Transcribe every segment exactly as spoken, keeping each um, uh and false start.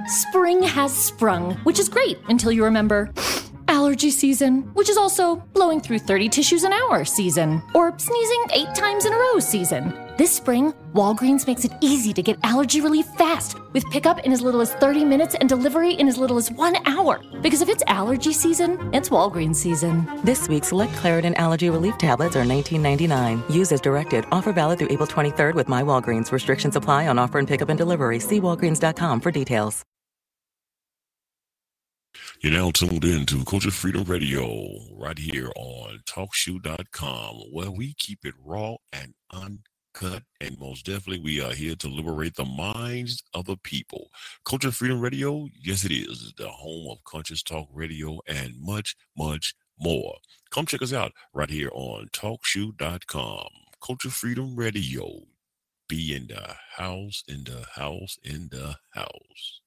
Spring has sprung, which is great until you remember allergy season, which is also blowing through thirty tissues an hour season, or sneezing eight times in a row season. This spring, Walgreens makes it easy to get allergy relief fast, with pickup in as little as thirty minutes and delivery in as little as one hour. Because if it's allergy season, it's Walgreens season. This week, select Claritin Allergy Relief tablets are nineteen ninety-nine. Use as directed. Offer valid through April twenty-third with My Walgreens. Restrictions apply on offer and pickup and delivery. See walgreens dot com for details. You're now tuned in to Culture Freedom Radio right here on talk shoe dot com, where we keep it raw and uncut, and most definitely we are here to liberate the minds of the people. Culture Freedom Radio, yes it is, the home of conscious talk radio and much, much more. Come check us out right here on talk shoe dot com. Culture Freedom Radio. Be in the house, in the house, in the house.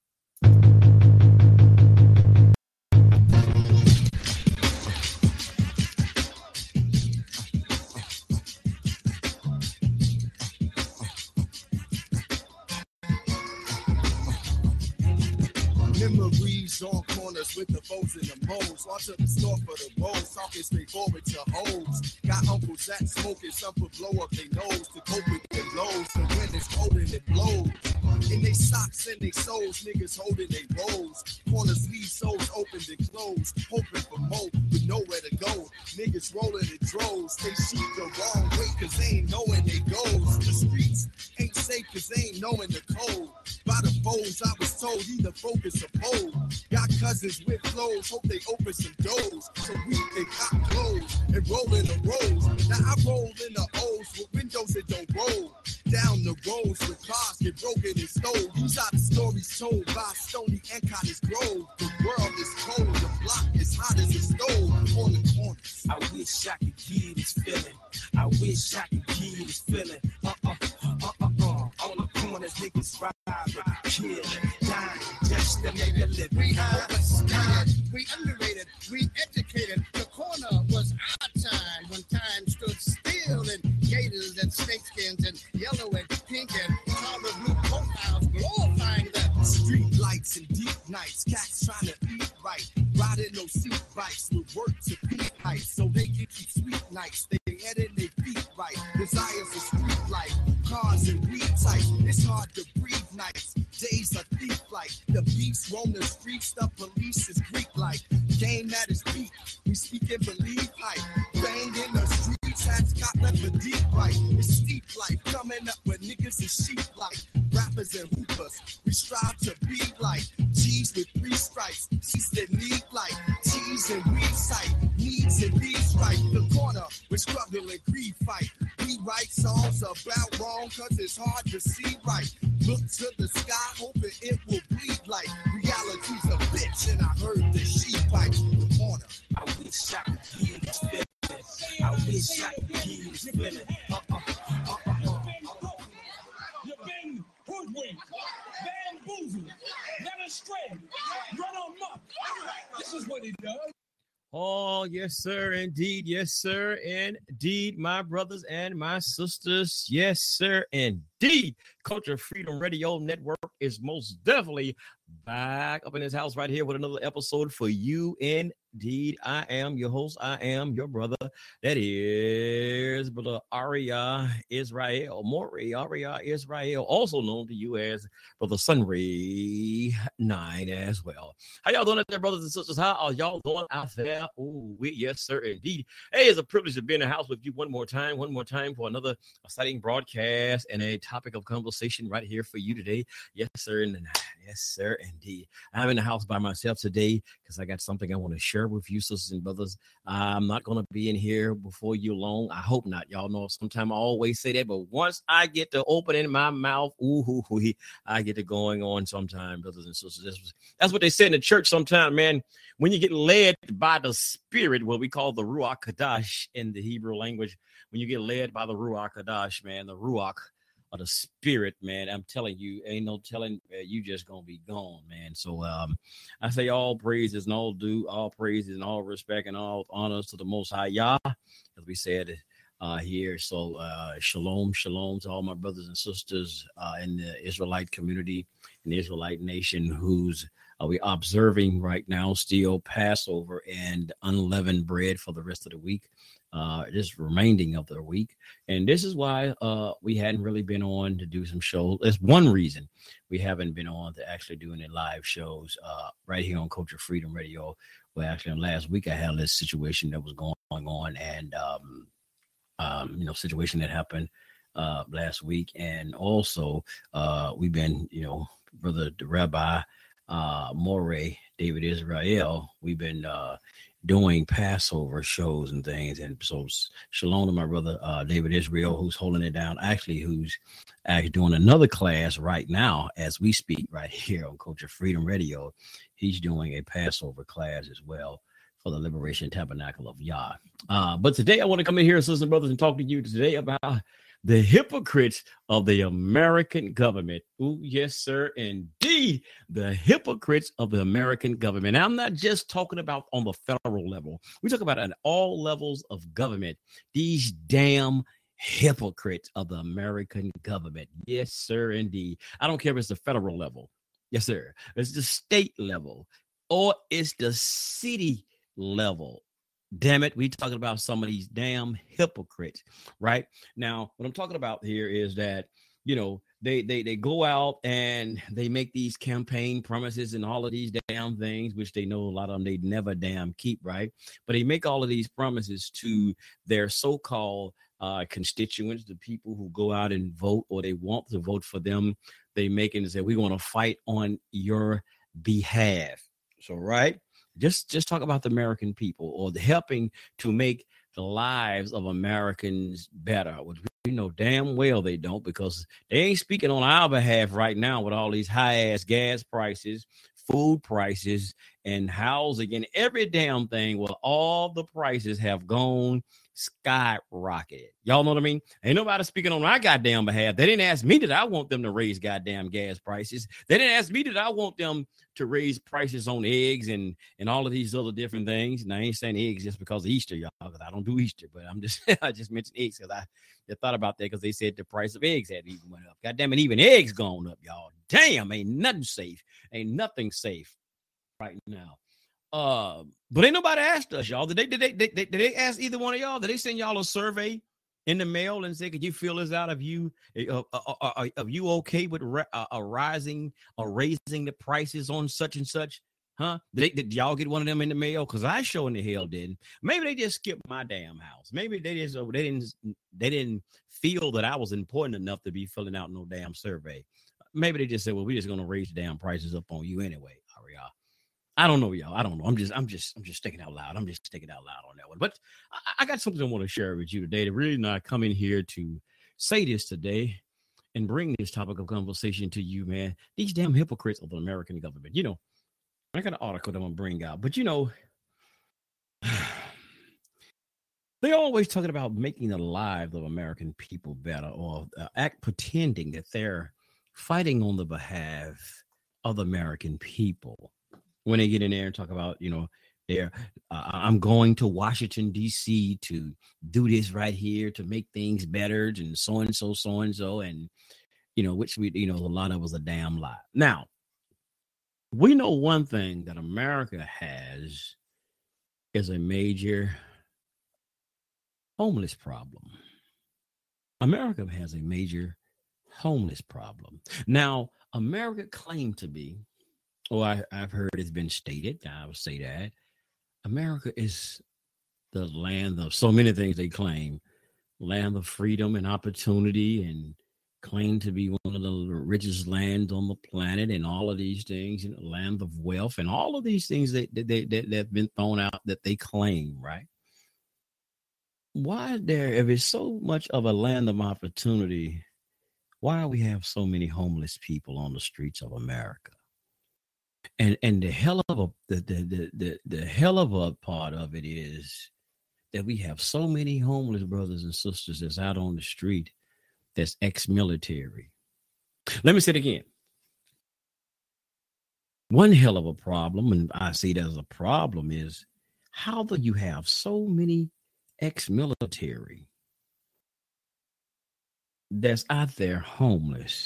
Memories on corners with the foes and the moles. Watch up the store for the rolls, talking straight forward to hoes. Got uncles that smoking, some for blow up their nose to cope with the lows. The wind is cold and it blows. In they socks and they soles, niggas holding they rolls. Corners leave souls open and closed, hoping for more with nowhere to go. Niggas rolling in droves, they shoot the wrong way cause they ain't knowing they goes. The streets ain't safe cause they ain't knowing the code. By the foes I was told either focus or fold. Got cousins with flows, hope they open some doors. So we can cop clothes and roll in the rolls. Now I roll in the O's with windows that don't roll. Down the roads with cars get broken and stole. These are the stories told by Stony and Cottage Grove. The world is cold, the block is hot as a stove on the corners. I wish I could get this feeling. I wish I could get this feeling. Uh-uh, uh-uh-uh. On the corners, niggas robbing, killing, dying, just to make a living. We high, high, we underrated, we educated. The corner was our time when time stood still and gators and snakeskins and yellow and pink and color blue profiles glorifying the street lights and deep nights. Cats trying to eat right, riding those seat bikes with work to peak heights so they can keep sweet nights. They head in their feet right, desires of street life, cars and weed types. It's hard to breathe nights, days are thief-like. The beast roam the streets, the police is Greek-like. Game that is beat, we speak and believe hype. Bang in the streets, hats got left for deep right. It's steep life, coming up with niggas is sheep like. Rappers and hoopers, we strive to be like G's with three stripes, C's that need like T's and we sight, needs and these right. The corner, we struggle and greed fight. We write songs about wrong cause it's hard to see right. Look to the sky, hoping it will bleed like reality's a bitch, and I heard the she pipes in the corner. I wish I could get this feeling. I wish I could get this feeling. Uh-uh, uh-uh. You've been hoodwinked, bamboozled, led astray, run on muck. This is what he does. Oh, yes, sir, indeed. Yes, sir, indeed, my brothers and my sisters. Yes, sir, indeed. Culture Freedom Radio Network is most definitely back up in his house right here with another episode for you. Indeed, I am your host. I am your brother. That is Brother Aria Israel, Maury Aria Israel, also known to you as Brother Sunray Nine as well. How y'all doing out there, brothers and sisters? How are y'all doing out there? Oh, yes, sir, indeed. Hey, it's a privilege to be in the house with you one more time, one more time for another exciting broadcast and a topic of conversation right here for you today. Yes, sir, and yes, sir, indeed. I'm in the house by myself today because I got something I want to share with you, sisters and brothers. I'm not going to be in here before you long. I hope not. Y'all know sometimes I always say that, but once I get to opening my mouth, ooh, hoo, hoo, I get to going on sometime, brothers and sisters. That's, that's what they say in the church sometime, man. When you get led by the Spirit, what we call the Ruach Kadash in the Hebrew language, when you get led by the Ruach Kadash, man, the Ruach of the Spirit, man, I'm telling you, ain't no telling, uh, you just gonna be gone, man. So um, I say all praises and all due, all praises and all respect and all honors to the Most High Yah, as we said. uh, here. So uh, shalom, shalom to all my brothers and sisters uh, in the Israelite community, in the Israelite nation, who's uh, we observing right now still Passover and unleavened bread for the rest of the week, uh, this remaining of the week. And this is why uh, we hadn't really been on to do some shows. That's one reason we haven't been on to actually do any live shows uh, right here on Culture Freedom Radio. Well, actually, last week I had this situation that was going on, and um, um, you know, situation that happened uh, last week, and also uh, we've been, you know, brother the Rabbi uh, Moray David Israel, we've been uh, doing Passover shows and things, and so shalom to my brother uh, David Israel, who's holding it down, actually, who's actually doing another class right now as we speak, right here on Culture Freedom Radio. He's doing a Passover class as well for the Liberation Tabernacle of Yah. Uh, but today I want to come in here, sisters and brothers, and talk to you today about the hypocrites of the American government. Oh, yes, sir, indeed, the hypocrites of the American government. Now, I'm not just talking about on the federal level. We talk about at all levels of government. These damn hypocrites of the American government. Yes, sir, indeed. I don't care if it's the federal level. Yes, sir. It's the state level or it's the city level. Damn it, we talking about some of these damn hypocrites, right? Now, what I'm talking about here is that, you know, they they they go out and they make these campaign promises and all of these damn things, which they know a lot of them they never damn keep, right? But they make all of these promises to their so-called uh, constituents, the people who go out and vote or they want to vote for them. They make it and say, we want to fight on your behalf. So, right. Just just talk about the American people or the helping to make the lives of Americans better, which we know damn well they don't, because they ain't speaking on our behalf right now with all these high ass gas prices, food prices, and housing and every damn thing. Well, all the prices have gone skyrocketed. Y'all know what I mean? Ain't nobody speaking on my goddamn behalf. They didn't ask me that I want them to raise goddamn gas prices. They didn't ask me that I want them to raise prices on eggs and and all of these other different things. And I ain't saying eggs just because of Easter, y'all, because I don't do Easter, but I'm just I just mentioned eggs because I, I thought about that because they said the price of eggs had even went up. God damn it, even eggs gone up, y'all. Damn, ain't nothing safe. Ain't nothing safe right now. Uh, but ain't nobody asked us, y'all. Did they, did they, did they, did they ask either one of y'all? Did they send y'all a survey in the mail and say, could you fill this out of you, uh, uh, uh, of you okay with ra- uh, uh, rising or raising the prices on such and such? Huh? Did, they, did y'all get one of them in the mail? Because I sure in the hell didn't. Maybe they just skipped my damn house. Maybe they just uh, they didn't they didn't feel that I was important enough to be filling out no damn survey. Maybe they just said, well, we're just gonna raise the damn prices up on you anyway. Ariel. I don't know, y'all. I don't know. I'm just, I'm just, I'm just thinking out loud. I'm just thinking out loud on that one. But I, I got something I want to share with you today. To really not come in here to say this today and bring this topic of conversation to you, man. These damn hypocrites of the American government. You know, I got an article that I'm gonna bring out, but you know, they're always talking about making the lives of American people better, or uh, act pretending that they're fighting on the behalf of the American people. When they get in there and talk about, you know, they're, uh, I'm going to Washington, D C to do this right here to make things better and so and so, so and so. And, you know, which we, you know, a lot of us a damn lie. Now, we know one thing that America has is a major homeless problem. America has a major homeless problem. Now, America claimed to be, oh, I, I've heard it's been stated, I would say that America is the land of so many things they claim, land of freedom and opportunity, and claim to be one of the richest lands on the planet and all of these things, and land of wealth and all of these things that, that, that, that, that have been thrown out that they claim, right? Why there, if it's so much of a land of opportunity, why do we have so many homeless people on the streets of America? And and the hell of a the, the the the the hell of a part of it is that we have so many homeless brothers and sisters that's out on the street that's ex-military. Let me say it again. One hell of a problem, and I see it as a problem, is how do you have so many ex-military that's out there homeless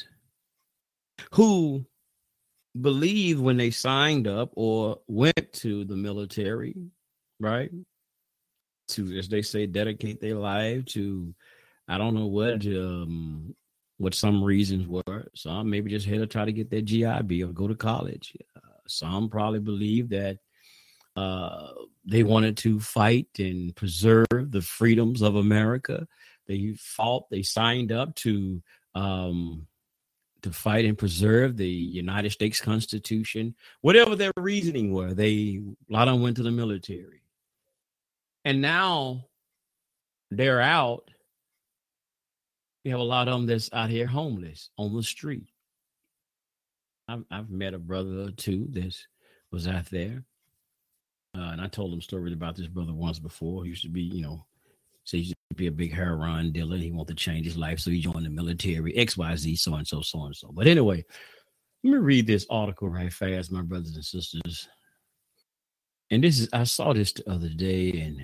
who believe when they signed up or went to the military, right, to, as they say, dedicate their life to, I don't know what, um, what some reasons were. Some maybe just had to try to get their G I Bill or go to college. Uh, some probably believe that uh, they wanted to fight and preserve the freedoms of America. They fought, they signed up to um, to fight and preserve the United States Constitution. Whatever their reasoning were, they, a lot of them went to the military. And now they're out. You have a lot of them that's out here homeless on the street. I've, I've met a brother or two that was out there. Uh, and I told him stories about this brother once before. He used to be, you know, so he used to be a big heroin dealer. He wanted to change his life. So he joined the military, X Y Z, so and so, so and so. But anyway, let me read this article right fast, my brothers and sisters. And this is, I saw this the other day, and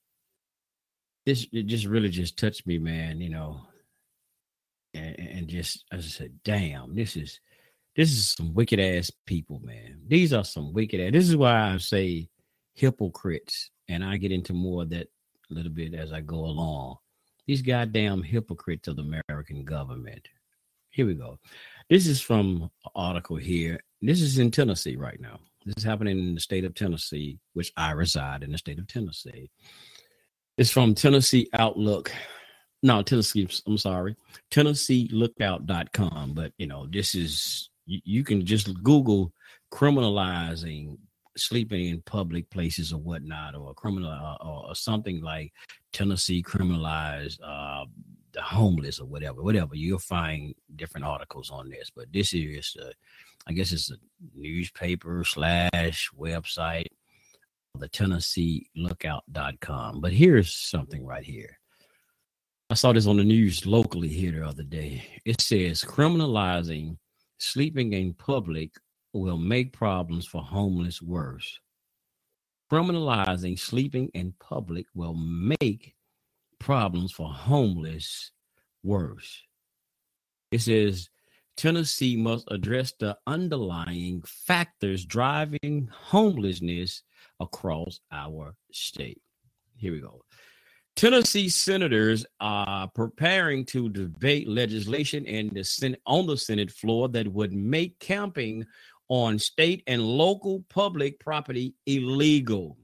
this, it just really just touched me, man, you know. And, and just, as I said, damn, this is, this is some wicked ass people, man. These are some wicked ass. This is why I say hypocrites. And I get into more of that a little bit as I go along. These goddamn hypocrites of the American government. Here we go. This is from an article here. This is in Tennessee right now. This is happening in the state of Tennessee, which I reside in the state of Tennessee. It's from Tennessee Outlook. No, Tennessee, I'm sorry, Tennessee Lookout dot com. But, you know, this is, you, you can just Google criminalizing sleeping in public places or whatnot, or criminal uh, or, or something like Tennessee criminalized uh, the homeless or whatever, whatever. You'll find different articles on this. But this is, uh, I guess it's a newspaper slash website, the Tennessee Lookout dot com. But here's something right here. I saw this on the news locally here the other day. It says criminalizing sleeping in public will make problems for homeless worse. Criminalizing sleeping in public will make problems for homeless worse. It says Tennessee must address the underlying factors driving homelessness across our state. Here we go. Tennessee senators are preparing to debate legislation in the Senate, on the Senate floor that would make camping on state and local public property illegal.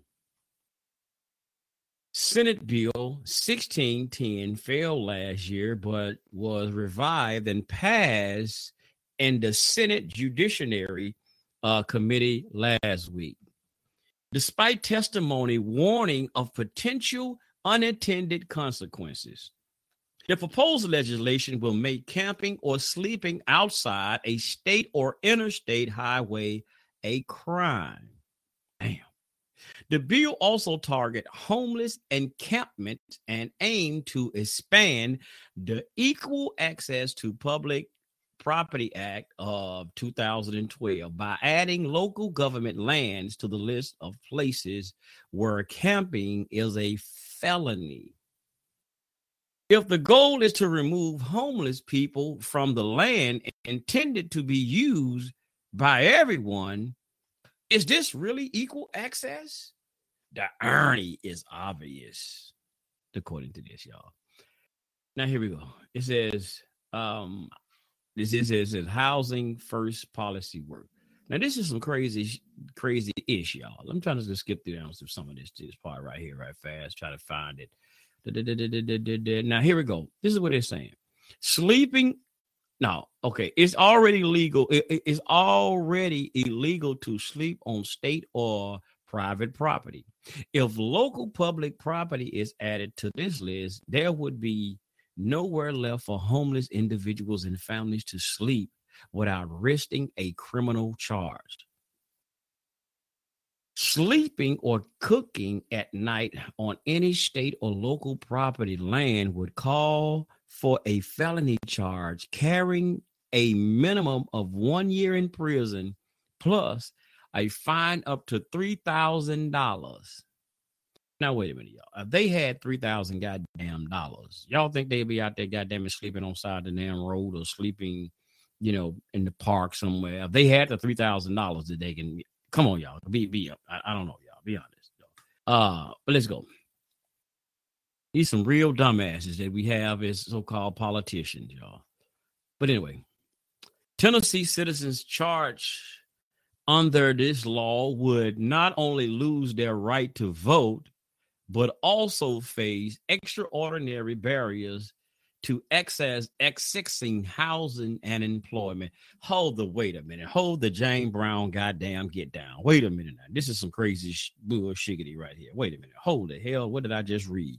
Senate Bill sixteen ten failed last year, but was revived and passed in the Senate Judiciary uh, Committee last week. Despite testimony warning of potential unintended consequences, the proposed legislation will make camping or sleeping outside a state or interstate highway a crime. Damn. The bill also target homeless encampments and aim to expand the Equal Access to Public Property Act of two thousand twelve by adding local government lands to the list of places where camping is a felony. If the goal is to remove homeless people from the land intended to be used by everyone, is this really equal access? The irony is obvious, according to this, y'all. Now, here we go. It says, um, this is, it says housing first policy work. Now, this is some crazy, crazy ish, y'all. I'm trying to just skip through some of this, this part right here, right fast, try to find it. Now, here we go. This is what it's saying. Sleeping. No, okay. It's already legal. It, it's already illegal to sleep on state or private property. If local public property is added to this list, there would be nowhere left for homeless individuals and families to sleep without risking a criminal charge. Sleeping or cooking at night on any state or local property land would call for a felony charge carrying a minimum of one year in prison plus a fine up to three thousand dollars. Now, wait a minute, y'all. If they had three thousand goddamn dollars, y'all think they'd be out there goddamn sleeping on side of the damn road or sleeping, you know, in the park somewhere? If they had the three thousand dollars that they can, come on, y'all. Be, be, I, I don't know, y'all. Be honest. Y'all. Uh, but let's go. These some real dumbasses that we have as so-called politicians, y'all. But anyway, Tennessee citizens charged under this law would not only lose their right to vote, but also face extraordinary barriers to access accessing housing and employment. Hold the, wait a minute. Hold the Jane Brown goddamn get down. Wait a minute now. This is some crazy sh- bullshiggity right here. Wait a minute. Hold the hell. What did I just read?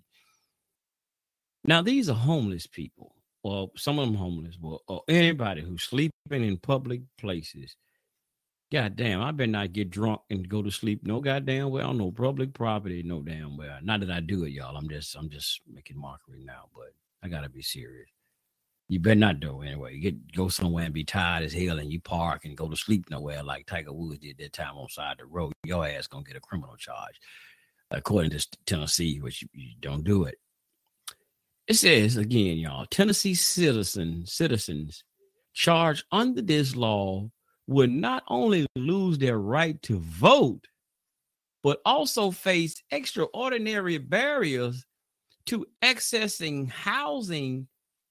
Now, these are homeless people, or some of them homeless, or, or anybody who's sleeping in public places. God damn, I better not get drunk and go to sleep no goddamn well, no public property, no damn well. Not that I do it, y'all. I'm just, I'm just making mockery now, but I gotta be serious. You better not do it anyway. You get go somewhere and be tired as hell, and you park and go to sleep nowhere like Tiger Woods did that time on side of the road. Your ass gonna get a criminal charge, according to Tennessee, which you, you don't do it. It says again, y'all, Tennessee citizens citizens charged under this law would not only lose their right to vote, but also face extraordinary barriers to accessing housing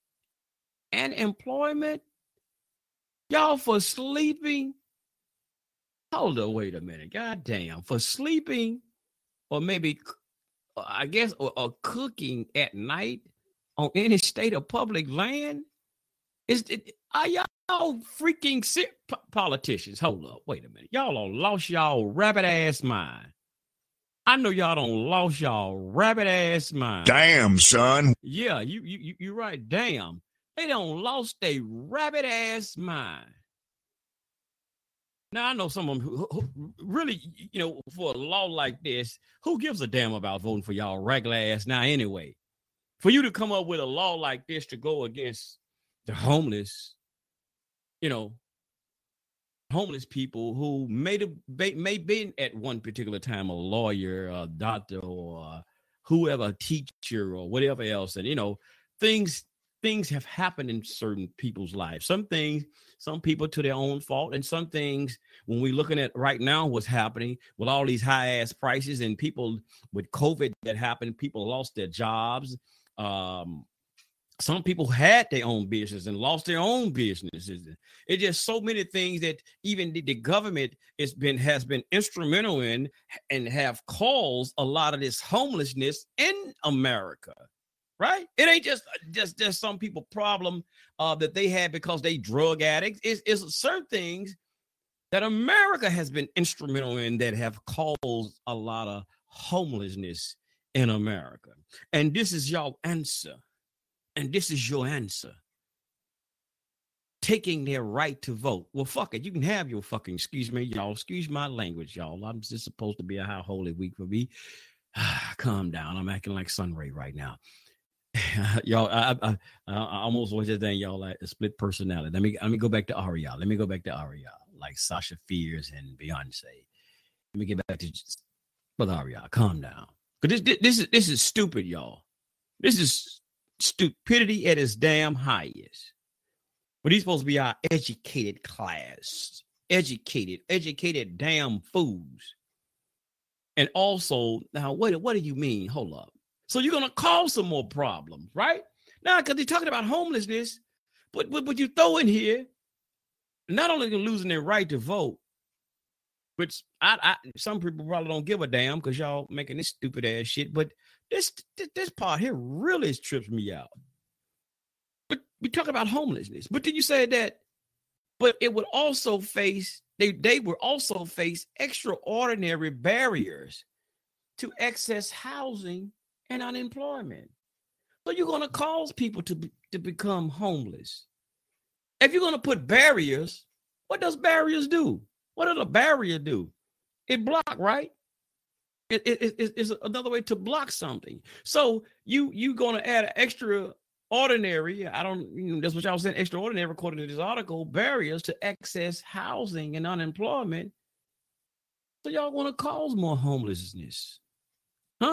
and employment. Y'all, for sleeping, hold on, wait a minute, goddamn, for sleeping, or maybe, I guess, or, or cooking at night on any state or public land. Is it, are y'all freaking sick politicians? Hold up, wait a minute. Y'all don't lost y'all rabbit ass mind. I know y'all don't lost y'all rabbit ass mind. Damn, son. Yeah, you you you you're right. Damn, they don't lost their rabbit ass mind. Now I know some of them who, who really, you know, for a law like this, who gives a damn about voting for y'all regular ass now anyway? For you to come up with a law like this to go against the homeless, you know, homeless people who may have may been at one particular time a lawyer, a doctor, or whoever, a teacher, or whatever else, and you know, things things have happened in certain people's lives. Some things, some people to their own fault, and some things, when we're looking at right now, what's happening with all these high ass prices and people with COVID that happened, people lost their jobs. Um, Some people had their own business and lost their own businesses. It's just so many things that even the, the government has been has been instrumental in and have caused a lot of this homelessness in America, right? It ain't just just just some people problem uh, that they had because they drug addicts. It's, it's certain things that America has been instrumental in that have caused a lot of homelessness in America. And this is y'all answer. And this is your answer. Taking their right to vote. Well, fuck it. You can have your fucking, excuse me, y'all. Excuse my language, y'all. I'm just supposed to be a high holy week for me. Calm down. I'm acting like Sunray right now. y'all, I, I, I almost was just saying y'all like a split personality. Let me let me go back to Aria. Let me go back to Aria, like Sasha Fierce and Beyonce. Let me get back to Brother Aria. Calm down. Because this, this is this is stupid, y'all. This is stupidity at its damn highest. But he's supposed to be our educated class, educated, educated damn fools. And also, now, what, what do you mean? Hold up. So you're going to cause some more problems, right? Now, because they're talking about homelessness, but, but, but you throw in here, not only losing their right to vote, which I, I some people probably don't give a damn because y'all making this stupid ass shit, but This, this part here really trips me out. But we talk about homelessness. But then you say that, but it would also face, they, they would also face extraordinary barriers to access housing and unemployment. So you're going to cause people to, be, to become homeless. If you're going to put barriers, what does barriers do? What does a barrier do? It block, right? It, it, it, it's another way to block something. So you you going to add an extraordinary, I don't, you know, that's what y'all saying, extraordinary, according to this article, barriers to access housing and unemployment. So y'all want to cause more homelessness. Huh?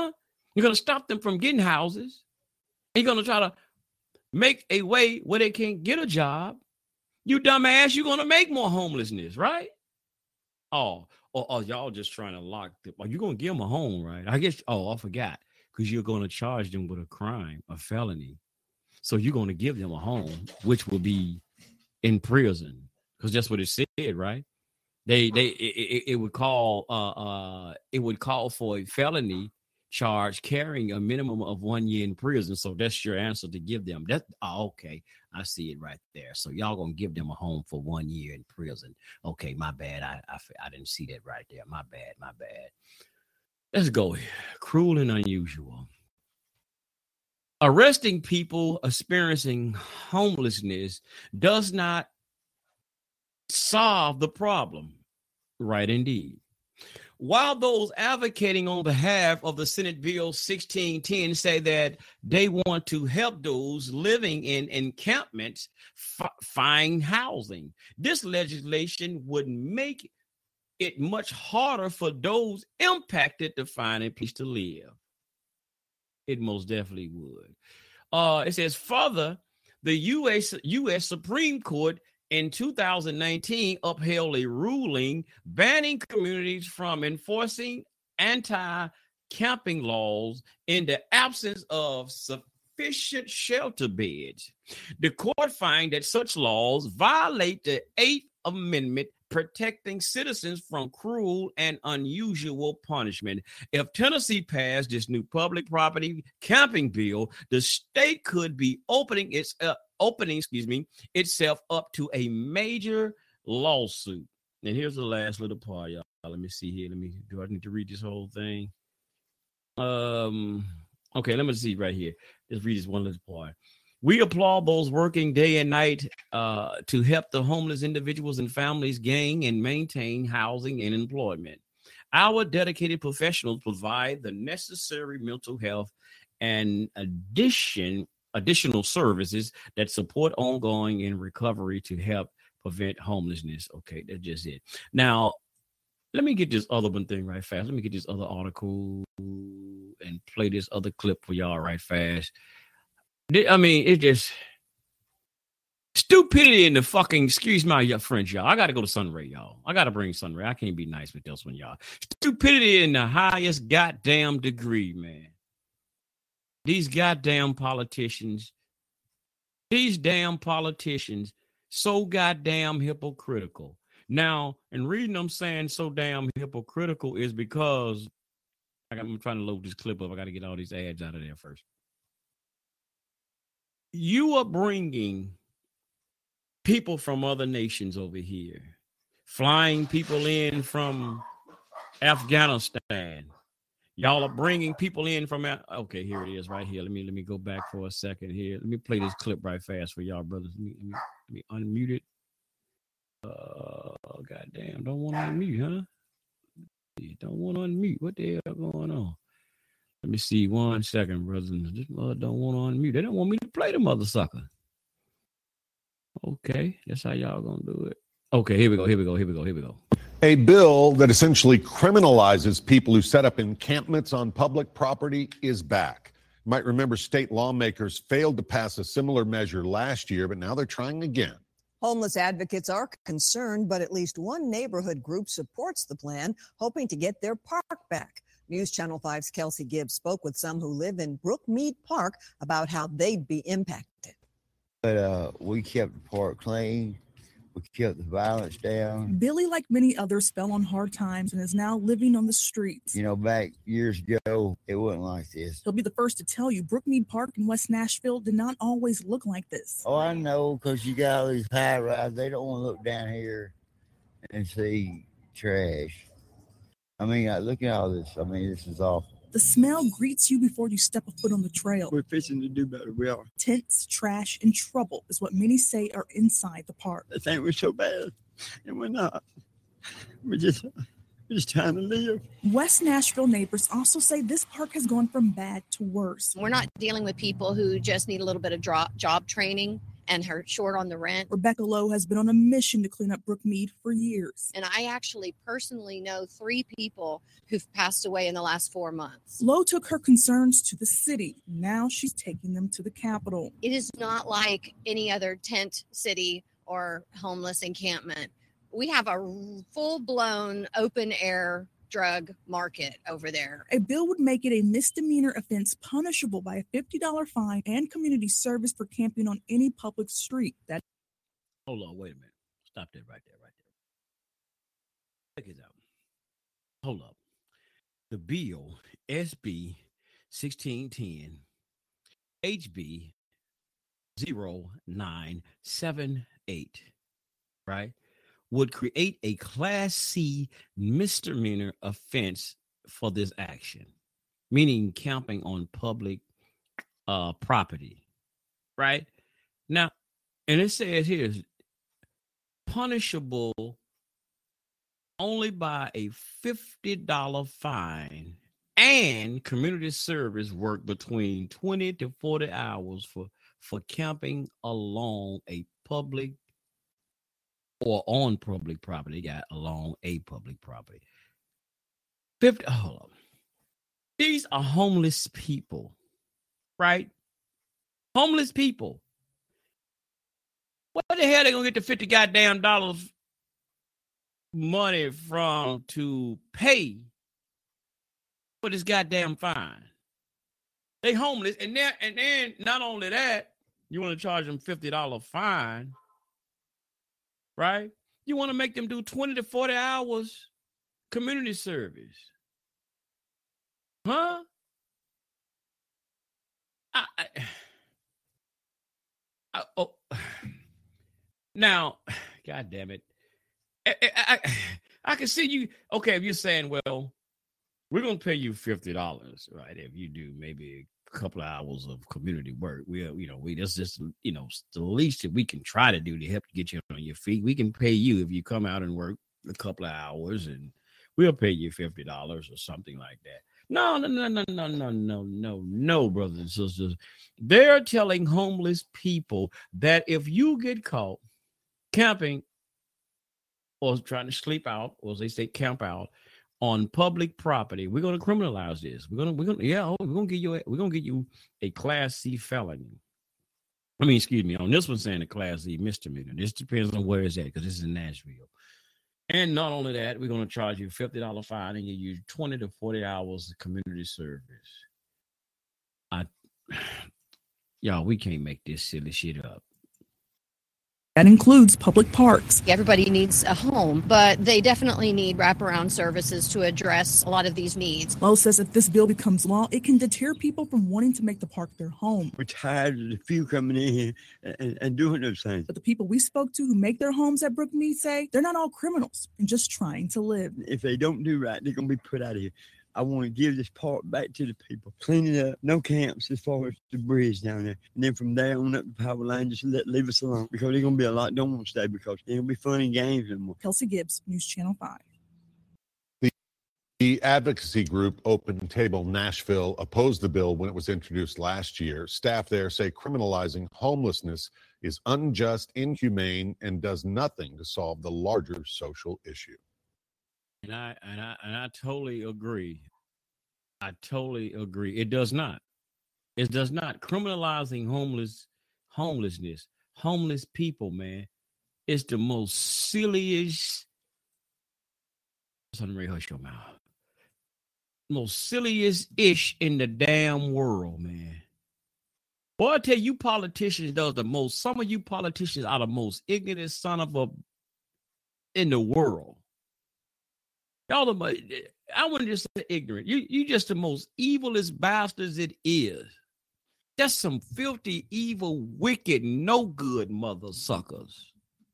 You're going to stop them from getting houses. You're going to try to make a way where they can't get a job. You dumbass, you're going to make more homelessness, right? Oh, or, or y'all just trying to lock them. Are you going to give them a home, right? I guess, oh, I forgot. Because you're going to charge them with a crime, a felony. So you're going to give them a home, which will be in prison. Because that's what it said, right? They, they, it, it, it would call, uh, uh, it would call for a felony charge carrying a minimum of one year in prison. So that's your answer to give them. That oh, okay, I see it right there. So y'all gonna give them a home for one year in prison. Okay, my bad. I I, I didn't see that right there. My bad. My bad. Let's go here. Cruel and unusual. Arresting people experiencing homelessness does not solve the problem. Right, indeed. While those advocating on behalf of the Senate Bill sixteen ten say that they want to help those living in encampments f- find housing, this legislation would make it much harder for those impacted to find a place to live. It most definitely would. Uh, it says further, the U S U S Supreme Court in two thousand nineteen upheld a ruling banning communities from enforcing anti-camping laws in the absence of sufficient shelter beds. The court found that such laws violate the Eighth Amendment, protecting citizens from cruel and unusual punishment. If Tennessee passed this new public property camping bill, the state could be opening its uh, opening, excuse me, itself up to a major lawsuit. And here's the last little part, y'all. Let me see here. Let me, do I need to read this whole thing? Um, okay, let me see right here. Let's read this one little part. We applaud those working day and night uh, to help the homeless individuals and families gain and maintain housing and employment. Our dedicated professionals provide the necessary mental health and addition additional services that support ongoing and recovery to help prevent homelessness. Okay, that's just it. Now, let me get this other one thing right fast. Let me get this other article and play this other clip for y'all right fast. I mean, it just stupidity in the fucking, excuse my French, y'all. I got to go to Sunray, y'all. I got to bring Sunray. I can't be nice with this one, y'all. Stupidity in the highest goddamn degree, man. These goddamn politicians, these damn politicians, so goddamn hypocritical. Now, and reading them saying so damn hypocritical is because I got, I'm trying to load this clip up. I got to get all these ads out of there first. You are bringing people from other nations over here, flying people in from Afghanistan. Y'all are bringing people in from, okay, here it is right here. Let me let me go back for a second here. Let me play this clip right fast for y'all, brothers. Let me, let me, let me unmute it. Uh, oh, goddamn, don't want to unmute, huh? You don't want to unmute. What the hell going on? Let me see one second, brothers. This mother don't want to unmute. They don't want me to play the mother sucker. Okay, that's how y'all gonna do it. Okay, here we go, here we go, here we go, here we go. A bill that essentially criminalizes people who set up encampments on public property is back. You might remember state lawmakers failed to pass a similar measure last year, but now they're trying again. Homeless advocates are concerned, but at least one neighborhood group supports the plan, hoping to get their park back. News Channel five's Kelsey Gibbs spoke with some who live in Brookmead Park about how they'd be impacted. But uh, we kept the park clean. We kept the violence down. Billy, like many others, fell on hard times and is now living on the streets. You know, back years ago, it wasn't like this. He'll be the first to tell you Brookmead Park in West Nashville did not always look like this. Oh, I know, because you got all these high rises. They don't want to look down here and see trash. I mean, look at all this. I mean, this is awful. The smell greets you before you step a foot on the trail. We're fixing to do better. We are. Tents, trash, and trouble is what many say are inside the park. They think we're so bad, and we're not. We're just, we're just trying to live. West Nashville neighbors also say this park has gone from bad to worse. We're not dealing with people who just need a little bit of job training and her short on the rent. Rebecca Lowe has been on a mission to clean up Brookmead for years. And I actually personally know three people who've passed away in the last four months. Lowe took her concerns to the city. Now she's taking them to the Capitol. It is not like any other tent city or homeless encampment. We have a full-blown open-air drug market over there. A bill would make it a misdemeanor offense punishable by a fifty dollars fine and community service for camping on any public street. That Hold on, wait a minute. Stop that right there, right there. Check it out. Hold up. The bill, S B sixteen ten, H B zero nine seven eight, right, would create a Class C misdemeanor offense for this action, meaning camping on public uh, property, right? Now, and it says here, punishable only by a fifty dollars fine and community service work between twenty to forty hours for, for camping along a public or on public property, got along a public property. fifty, hold on. These are homeless people, right? Homeless people. What the hell are they gonna get the fifty goddamn dollars money from to pay for this goddamn fine? They homeless, and then and then not only that, you want to charge them fifty dollars fine. Right? You want to make them do twenty to forty hours community service. Huh? I, I, I, oh. Now, God damn it. I, I, I, I can see you. Okay, if you're saying, well, we're going to pay you fifty dollars, right? If you do maybe a couple of hours of community work, we, you know, we that's just, you know, the least that we can try to do to help get you on your feet. We can pay you if you come out and work a couple of hours, and we'll pay you fifty dollars or something like that. No, no, no, no, no, no, no, no, no, brothers and sisters. They're telling homeless people that if you get caught camping or trying to sleep out, or as they say, camp out on public property, we're going to criminalize this. We're going to, we're going to, yeah, we're going to give you, a, we're going to give you a Class C felony. I mean, excuse me, on this one saying a Class C misdemeanor. This depends on where it's at, because this is in Nashville. And not only that, we're going to charge you a fifty dollars fine and you use twenty to forty hours of community service. I, y'all, we can't make this silly shit up. That includes public parks. Everybody needs a home, but they definitely need wraparound services to address a lot of these needs. Lowe says if this bill becomes law, it can deter people from wanting to make the park their home. We're tired of the few coming in here and, and doing those things. But the people we spoke to who make their homes at Brookmead say they're not all criminals and just trying to live. If they don't do right, they're going to be put out of here. I want to give this park back to the people. Clean it up. No camps as far as the bridge down there. And then from there on up the power line, just let leave us alone. Because there's going to be a lot don't want to stay because there's going to be fun and games anymore. Kelsey Gibbs, News Channel five. The, the advocacy group Open Table Nashville opposed the bill when it was introduced last year. Staff there say criminalizing homelessness is unjust, inhumane, and does nothing to solve the larger social issue. And I and I and I totally agree. I totally agree. It does not. It does not. Criminalizing homeless homelessness, homeless people, man, it's the most silliest. Son, Ray, hush your mouth. Most silliest ish in the damn world, man. Boy, I tell you, politicians does the most. Some of you politicians are the most ignorant son of a in the world. Y'all the most, I wouldn't just say ignorant. You you just the most evilest bastards it is. That's some filthy, evil, wicked, no good mother suckers.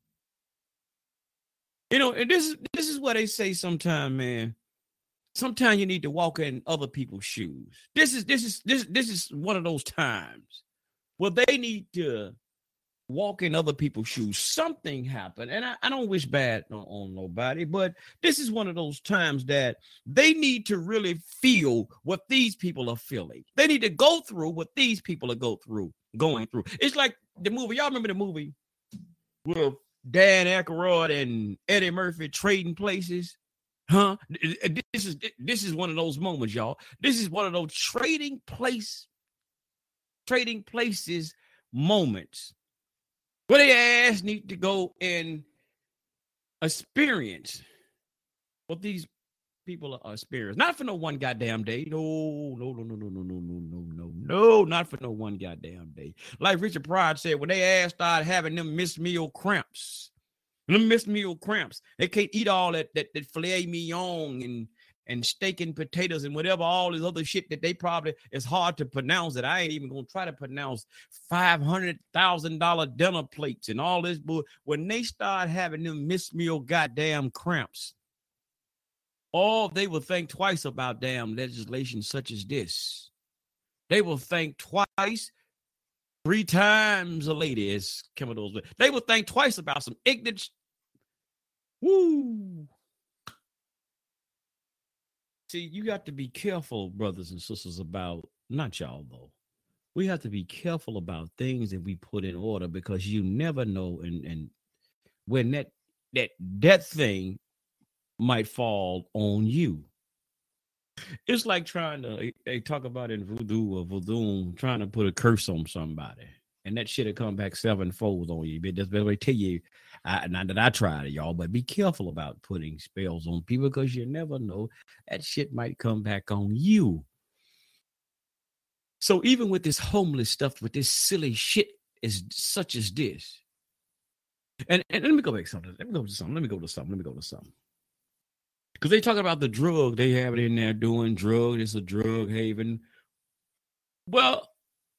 You know, and this is this is what they say sometimes, man. Sometimes you need to walk in other people's shoes. This is this is this this is one of those times where they need to walk in other people's shoes. Something happened, and I, I don't wish bad on, on nobody, but this is one of those times that they need to really feel what these people are feeling. They need to go through what these people are go through, going through. It's like the movie. Y'all remember the movie with Dan Aykroyd and Eddie Murphy trading places? Huh? This is this is one of those moments, y'all. This is one of those trading place, trading places moments where they ass need to go and experience what these people are experiencing. Not for no one goddamn day. No, no, no, no, no, no, no, no, no, no, no, not for no one goddamn day. Like Richard Pryor said, when they ass started having them missed meal cramps. Them missed meal cramps. They can't eat all that that, that filet mignon and and steak and potatoes and whatever, all this other shit that they probably, it's hard to pronounce that. I ain't even gonna try to pronounce five hundred thousand dollars dinner plates and all this. But when they start having them missed meal goddamn cramps, oh, they will think twice about damn legislation such as this. They will think twice. Three times a lady, as Kimmerdo's. They would think twice about some ignorant. Woo. See, you got to be careful, brothers and sisters, about, not y'all though. We have to be careful about things that we put in order, because you never know, and and when that that that thing might fall on you. It's like trying to, they talk about in voodoo or voodoo, trying to put a curse on somebody, and that shit will come back sevenfold on you. But that's the way I tell you, I, not that I tried it, y'all, but be careful about putting spells on people, because you never know, that shit might come back on you. So even with this homeless stuff, with this silly shit is such as this, and, and let me go back to something. Let me go to something. Let me go to something. Let me go to something. Because they talk about the drug, they have it in there doing drug. It's a drug haven. Well,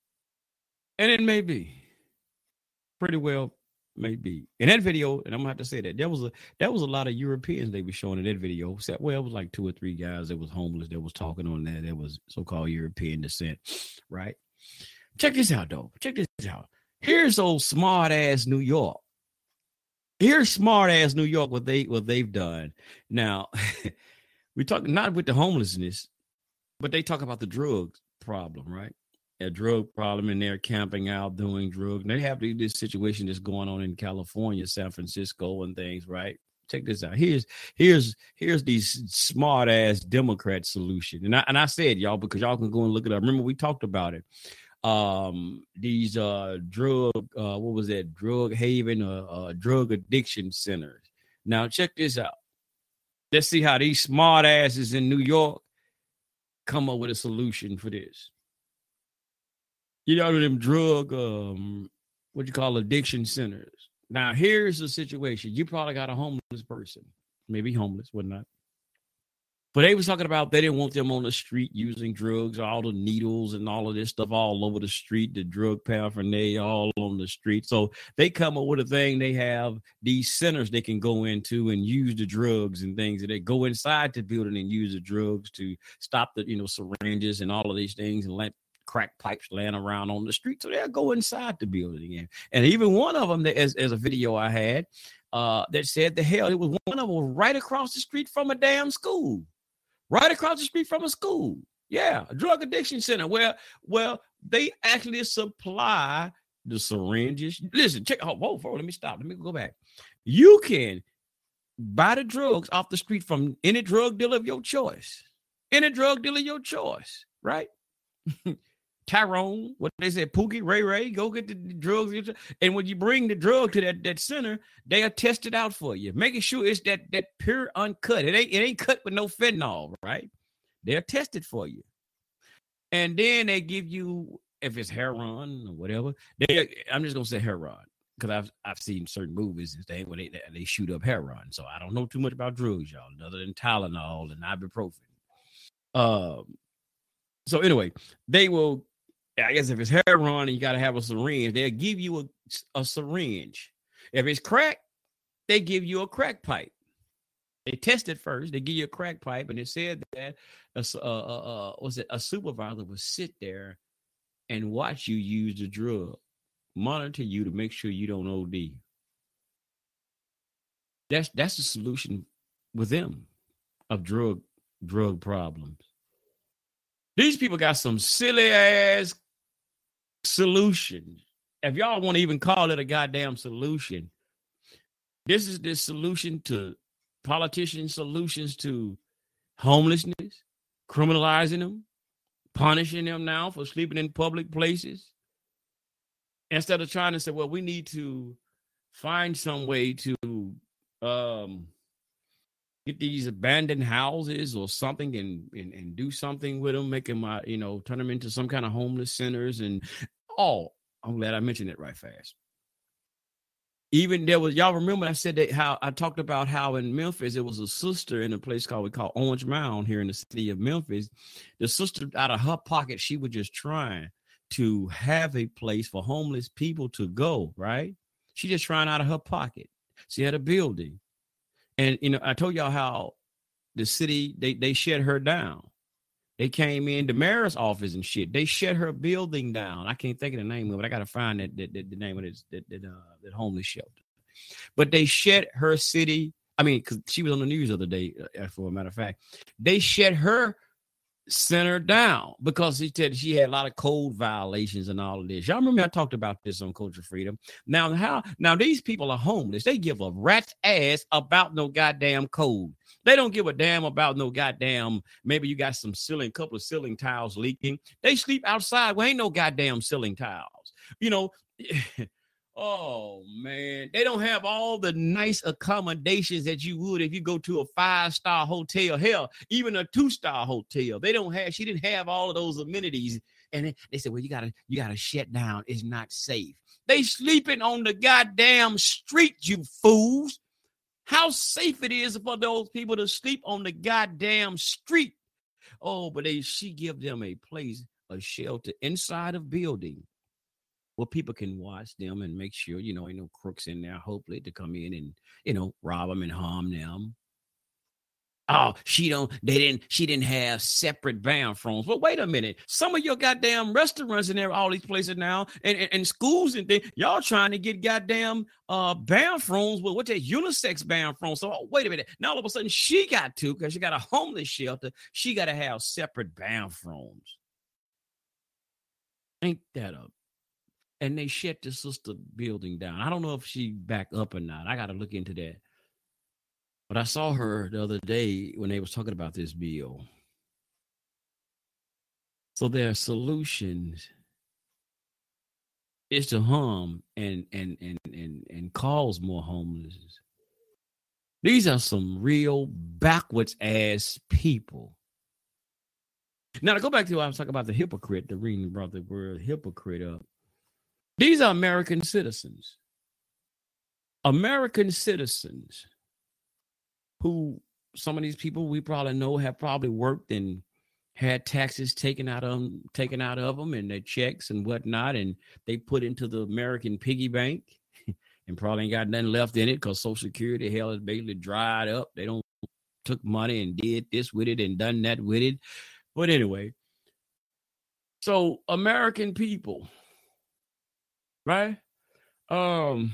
and it may be. Pretty well may be. In that video, and I'm gonna have to say that there was a that was a lot of Europeans they were showing in that video. Well, it was like two or three guys that was homeless that was talking on that. That was so-called European descent, right? Check this out, though. Check this out. Here's old smart ass New York. Here's smart ass New York, what they what they've done. Now, we talk not with the homelessness, but they talk about the drug problem, right? A drug problem, and they're camping out doing drugs. And they have this situation that's going on in California, San Francisco, and things, right? Check this out. Here's here's here's these smart ass Democrat solution, and I and I said y'all, because y'all can go and look it up. Remember we talked about it. Um, these uh drug uh what was that drug haven uh, uh drug addiction centers. Now check this out. Let's see how these smart asses in New York come up with a solution for this. You know them drug um what you call addiction centers. Now here's the situation. You probably got a homeless person, maybe homeless, whatnot. But they was talking about they didn't want them on the street using drugs, all the needles and all of this stuff all over the street, the drug paraphernalia all on the street. So they come up with a thing. They have these centers they can go into and use the drugs and things. And they go inside the building and use the drugs to stop the, you know, syringes and all of these things, and let crack pipes laying around on the street. So they'll go inside the building. And, and even one of them, as, as a video I had, uh, that said the hell, it was one of them right across the street from a damn school. Right across the street from a school. Yeah, a drug addiction center where, well, they actually supply the syringes. Listen, check. Oh, whoa, whoa, let me stop. Let me go back. You can buy the drugs off the street from any drug dealer of your choice. Any drug dealer of your choice, right? Tyrone, what they said, Pookie, Ray Ray, go get the, the drugs. And when you bring the drug to that, that center, they'll test it out for you, making sure it's that that pure uncut. It ain't it ain't cut with no fentanyl, right? They'll test it for you. And then they give you, if it's heroin or whatever, they I'm just gonna say heroin, because I've I've seen certain movies and things where they, they shoot up heroin. So I don't know too much about drugs, y'all, other than Tylenol and ibuprofen. Um so anyway, they will, I guess if it's heroin and you got to have a syringe, they'll give you a, a syringe. If it's crack, they give you a crack pipe. They test it first. They give you a crack pipe, and it said that a, uh, uh, uh, was it a supervisor would sit there and watch you use the drug, monitor you to make sure you don't O D. That's that's the solution with them of drug drug problems. These people got some silly ass solutions if y'all want to even call it a goddamn solution, this is the solution to politicians' solutions to homelessness, criminalizing them, punishing them now for sleeping in public places. Instead of trying to say, well, we need to find some way to um, get these abandoned houses or something and, and, and do something with them, make them, uh, you know, turn them into some kind of homeless centers. And, oh, I'm glad I mentioned it right fast. Even there was, y'all remember I said that how I talked about how in Memphis, it was a sister in a place called, we call Orange Mound here in the city of Memphis. The sister out of her pocket, she was just trying to have a place for homeless people to go, right? She just trying out of her pocket. She had a building. And, you know, I told y'all how the city, they, they shut her down. They came in the mayor's office and shit. They shut her building down. I can't think of the name of it. I got to find that, that, that the name of this, that, that, uh, that homeless shelter. But they shut her city. I mean, because she was on the news the other day, uh, for a matter of fact. They shut her center down because he said she had a lot of code violations and all of this. Y'all remember I talked about this on Culture Freedom. Now, how now these people are homeless. They give a rat's ass about no goddamn code. They don't give a damn about no goddamn, maybe you got some ceiling, couple of ceiling tiles leaking. They sleep outside. Well, ain't no goddamn ceiling tiles. You know, oh, man. They don't have all the nice accommodations that you would if you go to a five-star hotel. Hell, even a two-star hotel. They don't have, she didn't have all of those amenities. And they said, well, you got to, you got to shut down. It's not safe. They sleeping on the goddamn street, you fools. How safe it is for those people to sleep on the goddamn street. Oh, but they, she give them a place, a shelter inside of building where people can watch them and make sure, you know, ain't no crooks in there, hopefully, to come in and, you know, rob them and harm them. Oh, she don't, they didn't, she didn't have separate bathrooms. But wait a minute. Some of your goddamn restaurants in there, all these places now, and, and, and schools and things, y'all trying to get goddamn uh bathrooms with what's that unisex bathrooms. So oh, wait a minute. Now all of a sudden she got to, because she got a homeless shelter, she got to have separate bathrooms. Ain't that a, and they shut the sister building down. I don't know if she back up or not. I got to look into that. But I saw her the other day when they was talking about this bill. So their solutions is to harm and and and and and cause more homelessness. These are some real backwards ass people. Now to go back to what I was talking about, the hypocrite, the reading brought the word hypocrite up. These are American citizens. American citizens. Who some of these people we probably know have probably worked and had taxes taken out of them, taken out of them and their checks and whatnot, and they put into the American piggy bank and probably ain't got nothing left in it because Social Security, hell, is basically dried up. They don't took money and did this with it and done that with it. But anyway, so American people, right? Um.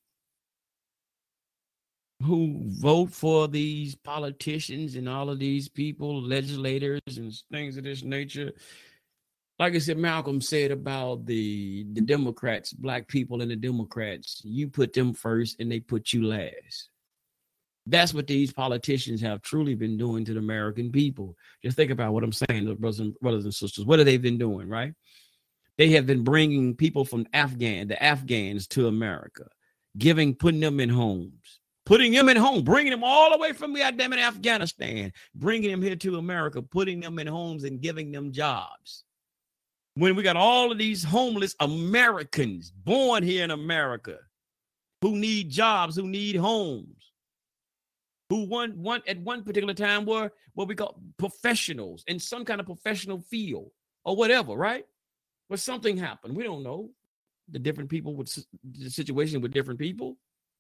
Who vote for these politicians and all of these people, legislators and things of this nature. Like I said, Malcolm said about the, the Democrats, black people and the Democrats, you put them first and they put you last. That's what these politicians have truly been doing to the American people. Just think about what I'm saying, brothers and, brothers and sisters. What have they been doing, right? They have been bringing people from Afghan, the Afghans to America, giving, putting them in homes. Putting them in home, bringing them all the way from goddamn Afghanistan, bringing them here to America, putting them in homes and giving them jobs. When we got all of these homeless Americans born here in America who need jobs, who need homes, who one, one at one particular time were what we call professionals in some kind of professional field or whatever, right? But something happened. We don't know. The different people with the situation with different people.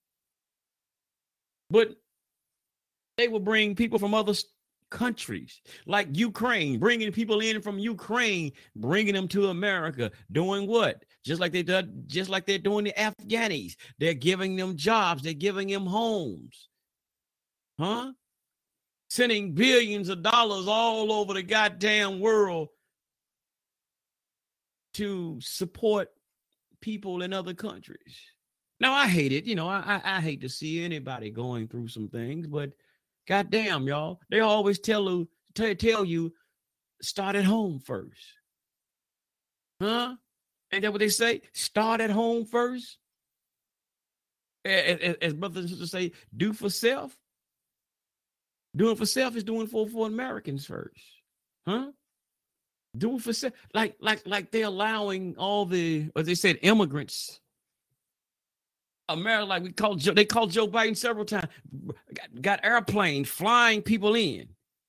But they will bring people from other countries like Ukraine, bringing people in from Ukraine, bringing them to America, doing what? Just like they did, just like they're doing the Afghanis. They're giving them jobs. They're giving them homes. Huh? Sending billions of dollars all over the goddamn world to support people in other countries. Now, I hate it. You know, I, I, I hate to see anybody going through some things, but goddamn, y'all, they always tell you, t- tell you, start at home first. Huh? Ain't that what they say? Start at home first. As, as, as brothers and sisters say, do for self. Doing for self is doing for, for Americans first. Huh? Doing for self. Like, like, like they're allowing all the, as they said, immigrants. America, like we called Joe, they called Joe Biden several times, got, got airplanes flying people in.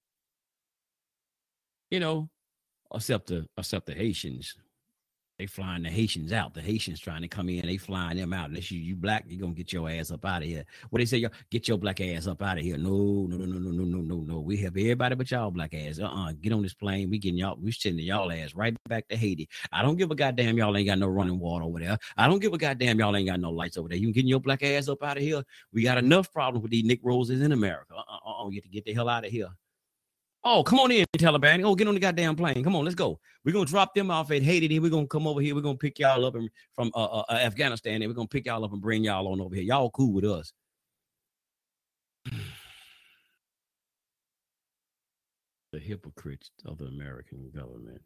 You know, except the except the Haitians. They flying the Haitians out. The Haitians trying to come in, they flying them out. Unless you, you black, you're gonna get your ass up out of here. What they say, y'all get your black ass up out of here. No, no, no, no, no, no, no, no, no. We have everybody but y'all black ass. Uh-uh. Get on this plane. We getting y'all, we sending y'all ass right back to Haiti. I don't give a goddamn y'all ain't got no running water over there. I don't give a goddamn y'all ain't got no lights over there. You getting your black ass up out of here. We got enough problems with these Negroes in America. Uh-uh. You get to get the hell out of here. Oh, come on in, Taliban. Oh, get on the goddamn plane. Come on, let's go. We're going to drop them off at Haiti. Then we're going to come over here. We're going to pick y'all up and, from uh, uh, Afghanistan. And we're going to pick y'all up and bring y'all on over here. Y'all cool with us. The hypocrites of the American government.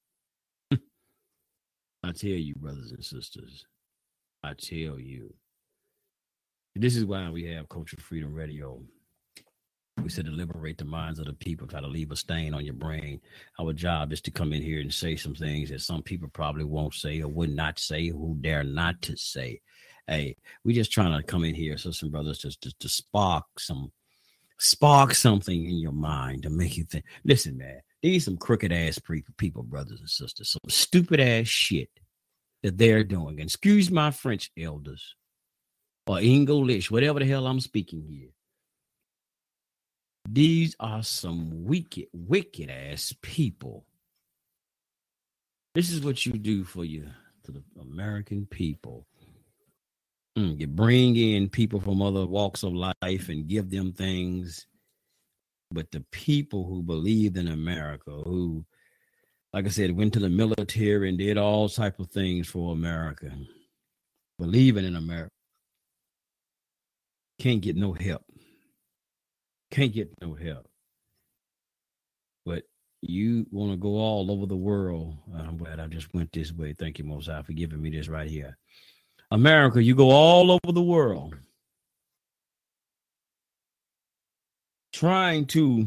I tell you, brothers and sisters, I tell you, this is why we have Culture Freedom Radio. We said to liberate the minds of the people, try to leave a stain on your brain. Our job is to come in here and say some things that some people probably won't say or would not say, who dare not to say. Hey, we just trying to come in here, sisters and brothers, to, to, to spark some, spark something in your mind to make you think. Listen, man, these some crooked ass people, brothers and sisters, some stupid ass shit that they're doing. And excuse my French, elders, or English, whatever the hell I'm speaking here. These are some wicked, wicked ass people. This is what you do for you, to the American people. Mm, you bring in people from other walks of life and give them things. But the people who believed in America, who, like I said, went to the military and did all type of things for America, believing in America, can't get no help. Can't get no help. But you want to go all over the world. I'm glad I just went this way. Thank you, Most High, for giving me this right here. America, you go all over the world trying to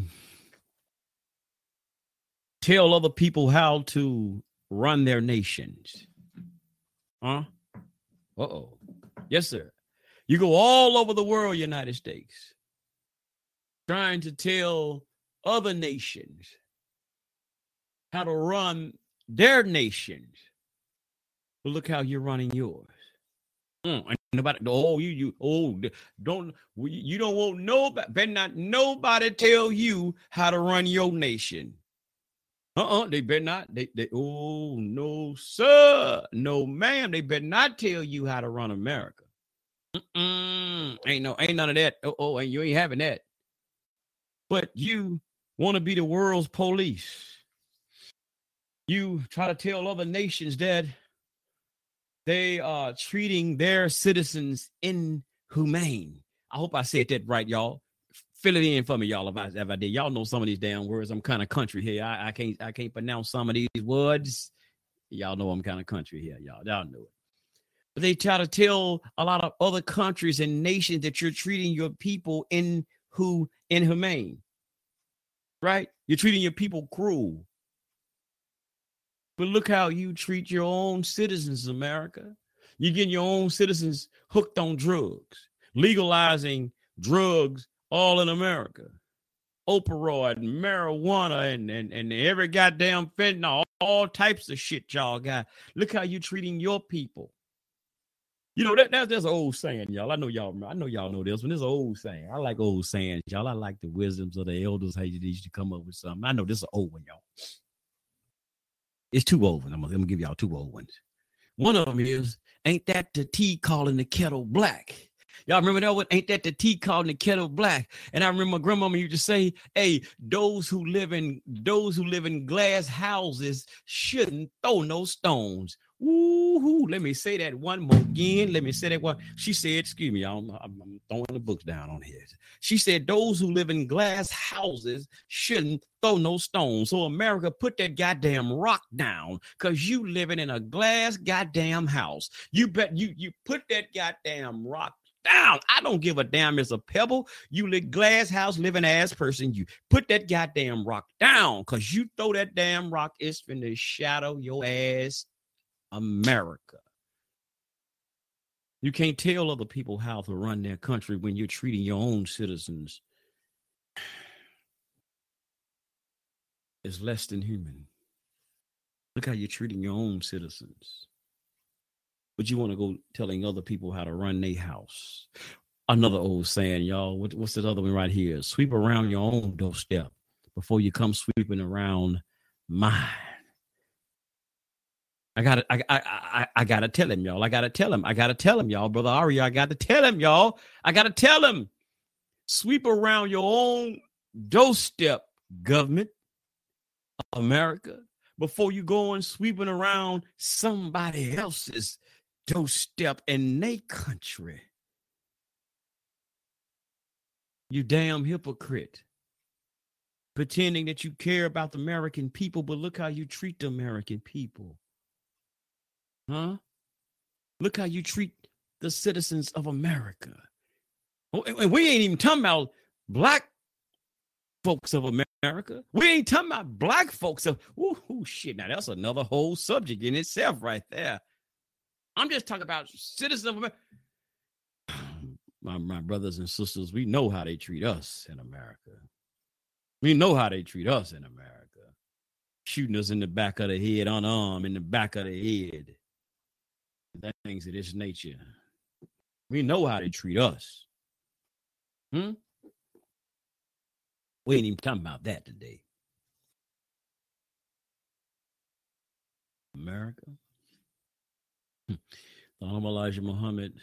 tell other people how to run their nations. Huh? Uh-oh. Yes, sir. You go all over the world, United States, trying to tell other nations how to run their nations. But look how you're running yours. Mm, nobody, oh, you, you, oh, don't, you don't want nobody, better not nobody tell you how to run your nation. Uh-uh, they better not, they, they, oh, no, sir, no, ma'am, they better not tell you how to run America. Mm-mm, ain't no, ain't none of that. Oh, oh, and you ain't having that. But you want to be the world's police. You try to tell other nations that they are treating their citizens inhumane. I hope I said that right, y'all. Fill it in for me, y'all, if I, if I did. Y'all know some of these damn words. I'm kind of country here. I, I can't I can't pronounce some of these words. Y'all know I'm kind of country here, y'all. Y'all know it. But they try to tell a lot of other countries and nations that you're treating your people in who inhumane. Right? You're treating your people cruel. But look how you treat your own citizens, America. You're getting your own citizens hooked on drugs, legalizing drugs all in America. Opioid, marijuana, and, and, and every goddamn fentanyl, all types of shit y'all got. Look how you treating your people. You know, that, that that's an old saying, y'all. I know y'all I know y'all know this one. This is an old saying. I like old sayings, y'all. I like the wisdoms of the elders, how you used to come up with something. I know this is an old one, y'all. It's two old ones. I'm going to give y'all two old ones. One of them is, ain't that the tea calling the kettle black? Y'all remember that one? Ain't that the tea calling the kettle black? And I remember my grandmama used to say, hey, those who live in those who live in glass houses shouldn't throw no stones. Ooh, let me say that one more again. Let me say that one. She said, excuse me, I'm, I'm, I'm throwing the books down on here. She said, those who live in glass houses shouldn't throw no stones. So America, put that goddamn rock down, because you living in a glass goddamn house. You bet you, you put that goddamn rock down. I don't give a damn. It's a pebble. You live glass house living ass person. You put that goddamn rock down, because you throw that damn rock, it's finna shadow your ass. America. You can't tell other people how to run their country when you're treating your own citizens as less than human. Look how you're treating your own citizens. But you want to go telling other people how to run their house. Another old saying, y'all. What, what's that other one right here? Sweep around your own doorstep before you come sweeping around mine. I gotta, I, I, I, I gotta tell him, y'all. I gotta tell him. I gotta tell him, y'all. Brother Ari, I gotta tell him, y'all. I gotta tell him. Sweep around your own doorstep, government, America, before you go and sweeping around somebody else's doorstep in their country. You damn hypocrite. Pretending that you care about the American people, but look how you treat the American people. Huh? Look how you treat the citizens of America. Oh, and we ain't even talking about black folks of America. We ain't talking about black folks of, ooh, ooh, shit. Now that's another whole subject in itself right there. I'm just talking about citizens of America. My, my brothers and sisters, we know how they treat us in America. We know how they treat us in America. Shooting us in the back of the head, unarmed in the back of the head. Things of this nature. We know how they treat us. Hmm? We ain't even talking about that today. America. The Honorable Elijah Muhammad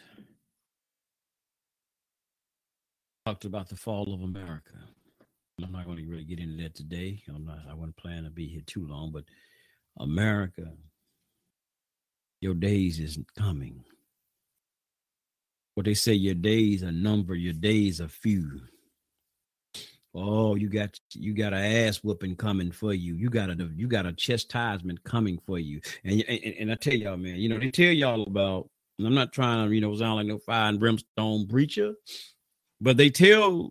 talked about the fall of America. I'm not going to really get into that today. I'm not, I wasn't planning to be here too long, but America, your days isn't coming. What they say, your days are numbered, your days are few. Oh, you got you got an ass whooping coming for you. You got a you got a chastisement coming for you. And, and and I tell y'all, man, you know, they tell y'all about, and I'm not trying to, you know, sound like no fire and brimstone preacher, but they tell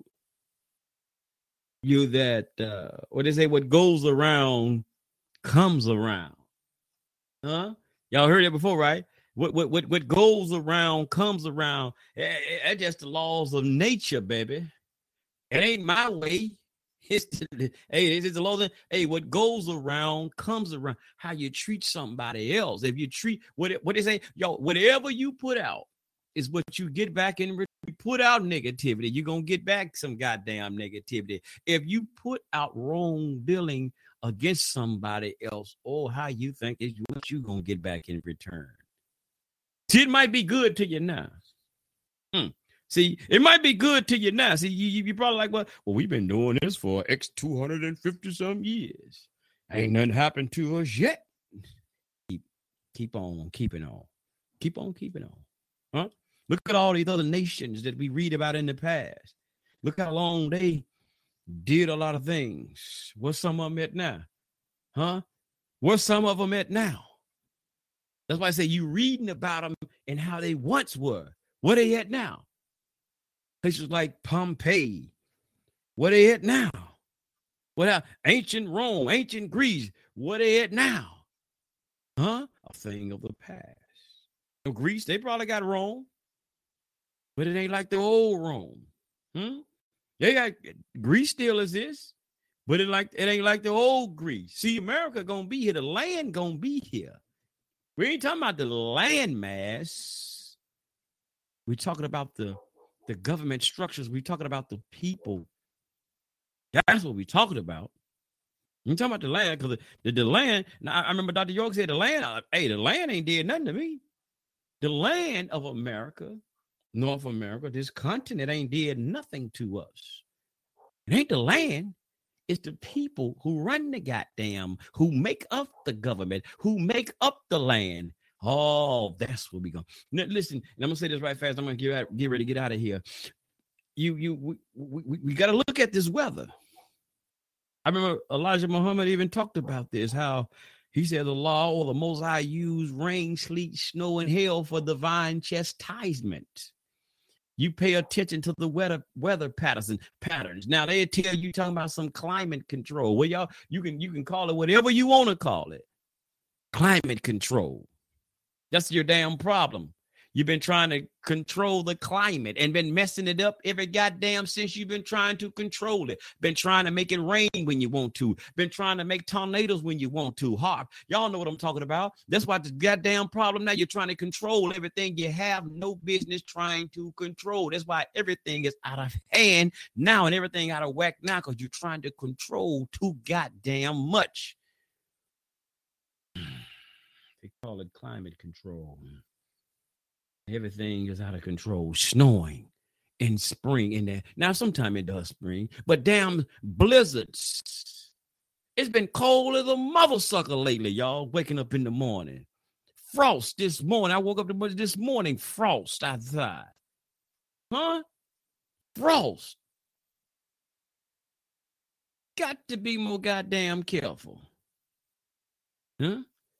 you that uh what they say, what goes around comes around. Huh? Y'all heard that before, right? What what what what goes around comes around. That's just the laws of nature, baby. It ain't my way. It's the, hey, it's the laws of, hey, what goes around comes around. How you treat somebody else. If you treat what what they say, yo, whatever you put out is what you get back in. You put out negativity, you're gonna get back some goddamn negativity. If you put out wrong billing against somebody else, oh, how you think is what you gonna get back in return. See, it might be good to you now. Hmm. See, it might be good to you now. See, you, you probably like, well, well, we've been doing this for X two hundred fifty some years. Ain't nothing happened to us yet. Keep, keep on keeping on. Keep on keeping on. Huh? Look at all these other nations that we read about in the past. Look how long they did a lot of things. What's some of them at now? Huh? What's some of them at now? That's why I say you reading about them and how they once were. Where they at now? Places like Pompeii. Where they at now? What ancient Rome, ancient Greece. Where they at now? Huh? A thing of the past. So Greece, they probably got Rome, but it ain't like the old Rome. Hmm? They got Greece still exists, but it like it ain't like the old Greece. See, America gonna be here. The land gonna be here. We ain't talking about the land mass. We're talking about the, the government structures. We're talking about the people. That's what we're talking about. We're talking about the land, because the, the, the land, now I remember Doctor York said the land, uh, hey, the land ain't did nothing to me. The land of America, North America, this continent ain't did nothing to us. It ain't the land. It's the people who run the goddamn, who make up the government, who make up the land. Oh, that's what we go. Now, listen, and I'm gonna say this right fast. I'm gonna get out, get ready to get out of here. You, you, we, we, we got to look at this weather. I remember Elijah Muhammad even talked about this. How he said the law or the Most High used rain, sleet, snow, and hail for divine chastisement. You pay attention to the weather weather patterns and patterns. Now they tell you talking about some climate control. Well, y'all, you can you can call it whatever you want to call it. Climate control. That's your damn problem. You've been trying to control the climate and been messing it up every goddamn since you've been trying to control it. Been trying to make it rain when you want to. Been trying to make tornadoes when you want to. Harp. Y'all know what I'm talking about. That's why the goddamn problem now. You're trying to control everything you have no business trying to control. That's why everything is out of hand now and everything out of whack now because you're trying to control too goddamn much. They call it climate control. Everything is out of control. Snowing in spring in there. Now, sometime it does spring, but damn blizzards. It's been cold as a mother sucker lately, y'all. Waking up in the morning. Frost this morning. I woke up this morning. Frost outside. Huh? Frost. Got to be more goddamn careful. Huh?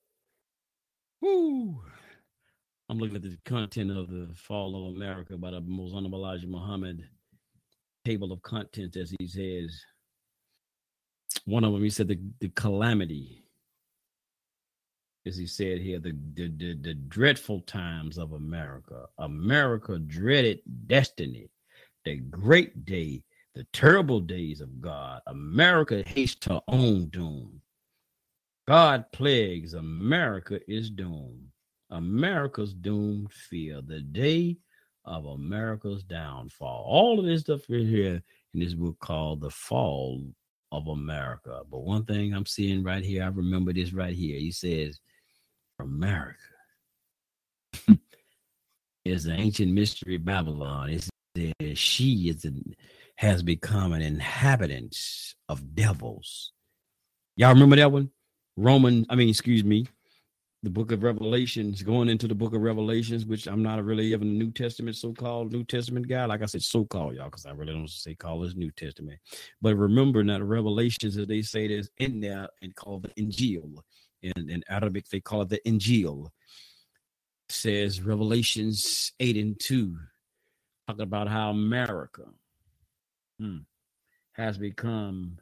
Woo. I'm looking at the content of the Fall of America by the Most Honorable Elijah Muhammad. Table of contents, as he says. One of them, he said the, the calamity, as he said here, the, the, the, the dreadful times of America. America dreaded destiny, the great day, the terrible days of God. America hates her own doom. God plagues, America is doomed. America's doomed fear, the day of America's downfall. All of this stuff is here in this book called The Fall of America. But one thing I'm seeing right here, I remember this right here. He says, America is the ancient mystery Babylon. It says she is a, has become an inhabitant of devils. Y'all remember that one? Roman, I mean, excuse me, the book of Revelations, going into the book of Revelations, which I'm not really even a New Testament, so-called New Testament guy. Like I said, so-called, y'all, because I really don't say call this New Testament. But remember now, the Revelations, as they say, is in there and called the Injil. In, in Arabic, they call it the Injil. It says Revelations eight and two, talking about how America hmm, has become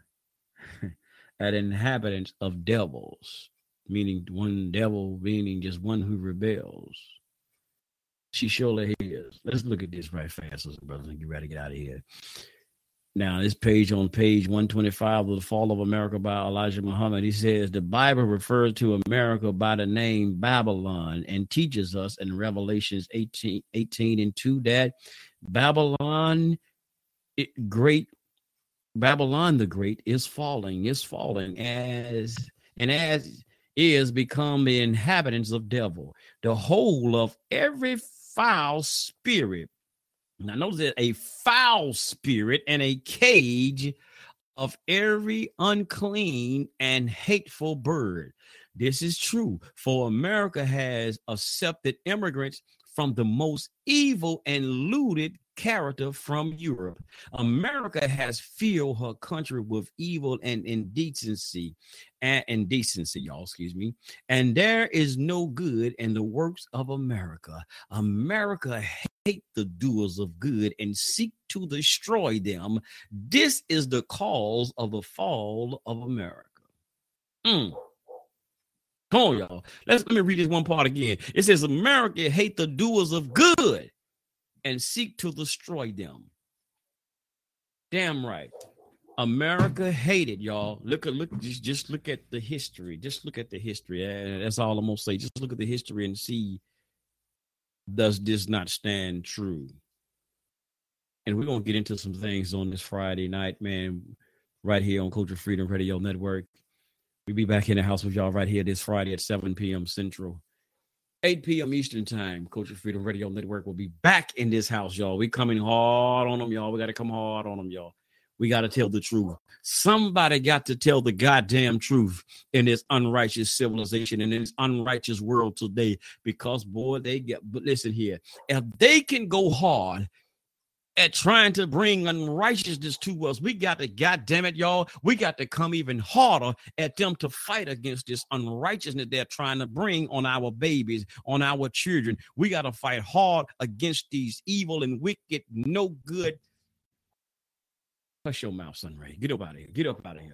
an inhabitant of devils, meaning one devil, meaning just one who rebels. She surely is. Let's look at this right fast, brothers and get ready to get out of here. Now, this page on page one twenty-five of The Fall of America by Elijah Muhammad, he says, the Bible refers to America by the name Babylon and teaches us in Revelations eighteen, eighteen and two that Babylon, it, great Babylon the Great is falling, is falling as, and as is become the inhabitants of devil, the whole of every foul spirit. Now notice that a foul spirit and a cage of every unclean and hateful bird. This is true, for America has accepted immigrants from the most evil and looted character from Europe. America has filled her country with evil and indecency and indecency, y'all, excuse me. And there is no good in the works of America. America hate the doers of good and seek to destroy them. This is the cause of the fall of America. Mm. Come on, y'all. Let's let me read this one part again. It says, America hate the doers of good and seek to destroy them. Damn right. America hated, y'all. Look at look, just, just look at the history. Just look at the history. Uh, that's all I'm gonna say. Just look at the history and see, does this not stand true? And we're gonna get into some things on this Friday night, man, right here on Culture Freedom Radio Network. We'll be back in the house with y'all right here this Friday at seven p.m. Central, eight p.m. Eastern Time. Culture Freedom Radio Network will be back in this house, y'all. We coming hard on them, y'all. We got to come hard on them, y'all. We got to tell the truth. Somebody got to tell the goddamn truth in this unrighteous civilization, in this unrighteous world today, because, boy, they get, but listen here, if they can go hard at trying to bring unrighteousness to us, we got to, goddamn it, y'all, we got to come even harder at them to fight against this unrighteousness they're trying to bring on our babies, on our children. We got to fight hard against these evil and wicked, no good. Hush your mouth, Sunray. Get up out of here. Get up out of here.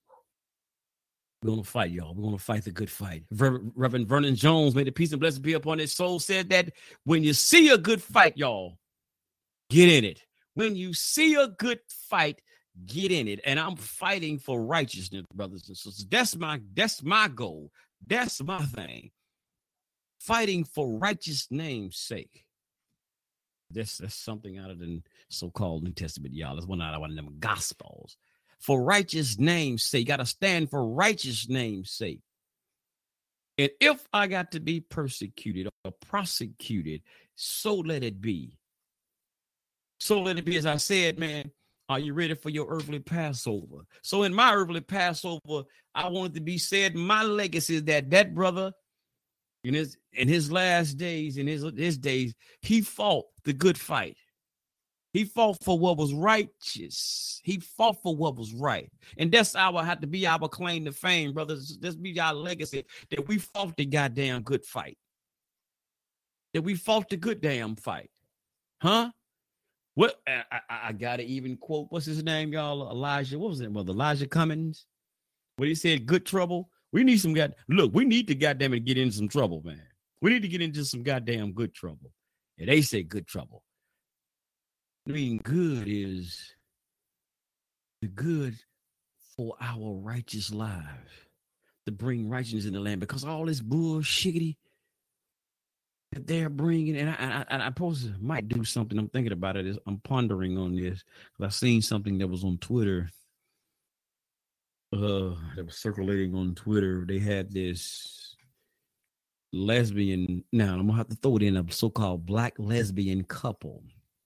We're going to fight, y'all. We're going to fight the good fight. Reverend Vernon Jones, may the peace and blessing be upon his soul, said that when you see a good fight, y'all, get in it. When you see a good fight, get in it. And I'm fighting for righteousness, brothers and sisters. That's my, that's my goal. That's my thing. Fighting for righteous name's sake. That's, that's something out of the so-called New Testament, y'all. That's one out of one of them gospels. For righteous name's sake, you got to stand for righteous name's sake. And if I got to be persecuted or prosecuted, so let it be. So let it be. As I said, man, are you ready for your earthly Passover? So in my earthly Passover, I wanted to be said, my legacy is that that brother, in his in his last days, in his, his days, he fought the good fight. He fought for what was righteous. He fought for what was right. And that's our had to be our claim to fame, brothers. This be our legacy, that we fought the goddamn good fight. That we fought the good damn fight. Huh? What I, I, I gotta even quote, what's his name, y'all? Elijah. What was it? Well, Elijah Cummings. What he said, good trouble. We need some god. Look, we need to goddamn it get into some trouble, man. We need to get into some goddamn good trouble. And they say good trouble. I mean, good is the good for our righteous lives, to bring righteousness in the land, because all this bullshiggity that they're bringing, and I, I, I, I probably might do something. I'm thinking about it. Is I'm pondering on this because I seen something that was on Twitter. Uh, that was circulating on Twitter. They had this lesbian. Now I'm gonna have to throw it in, a so-called black lesbian couple,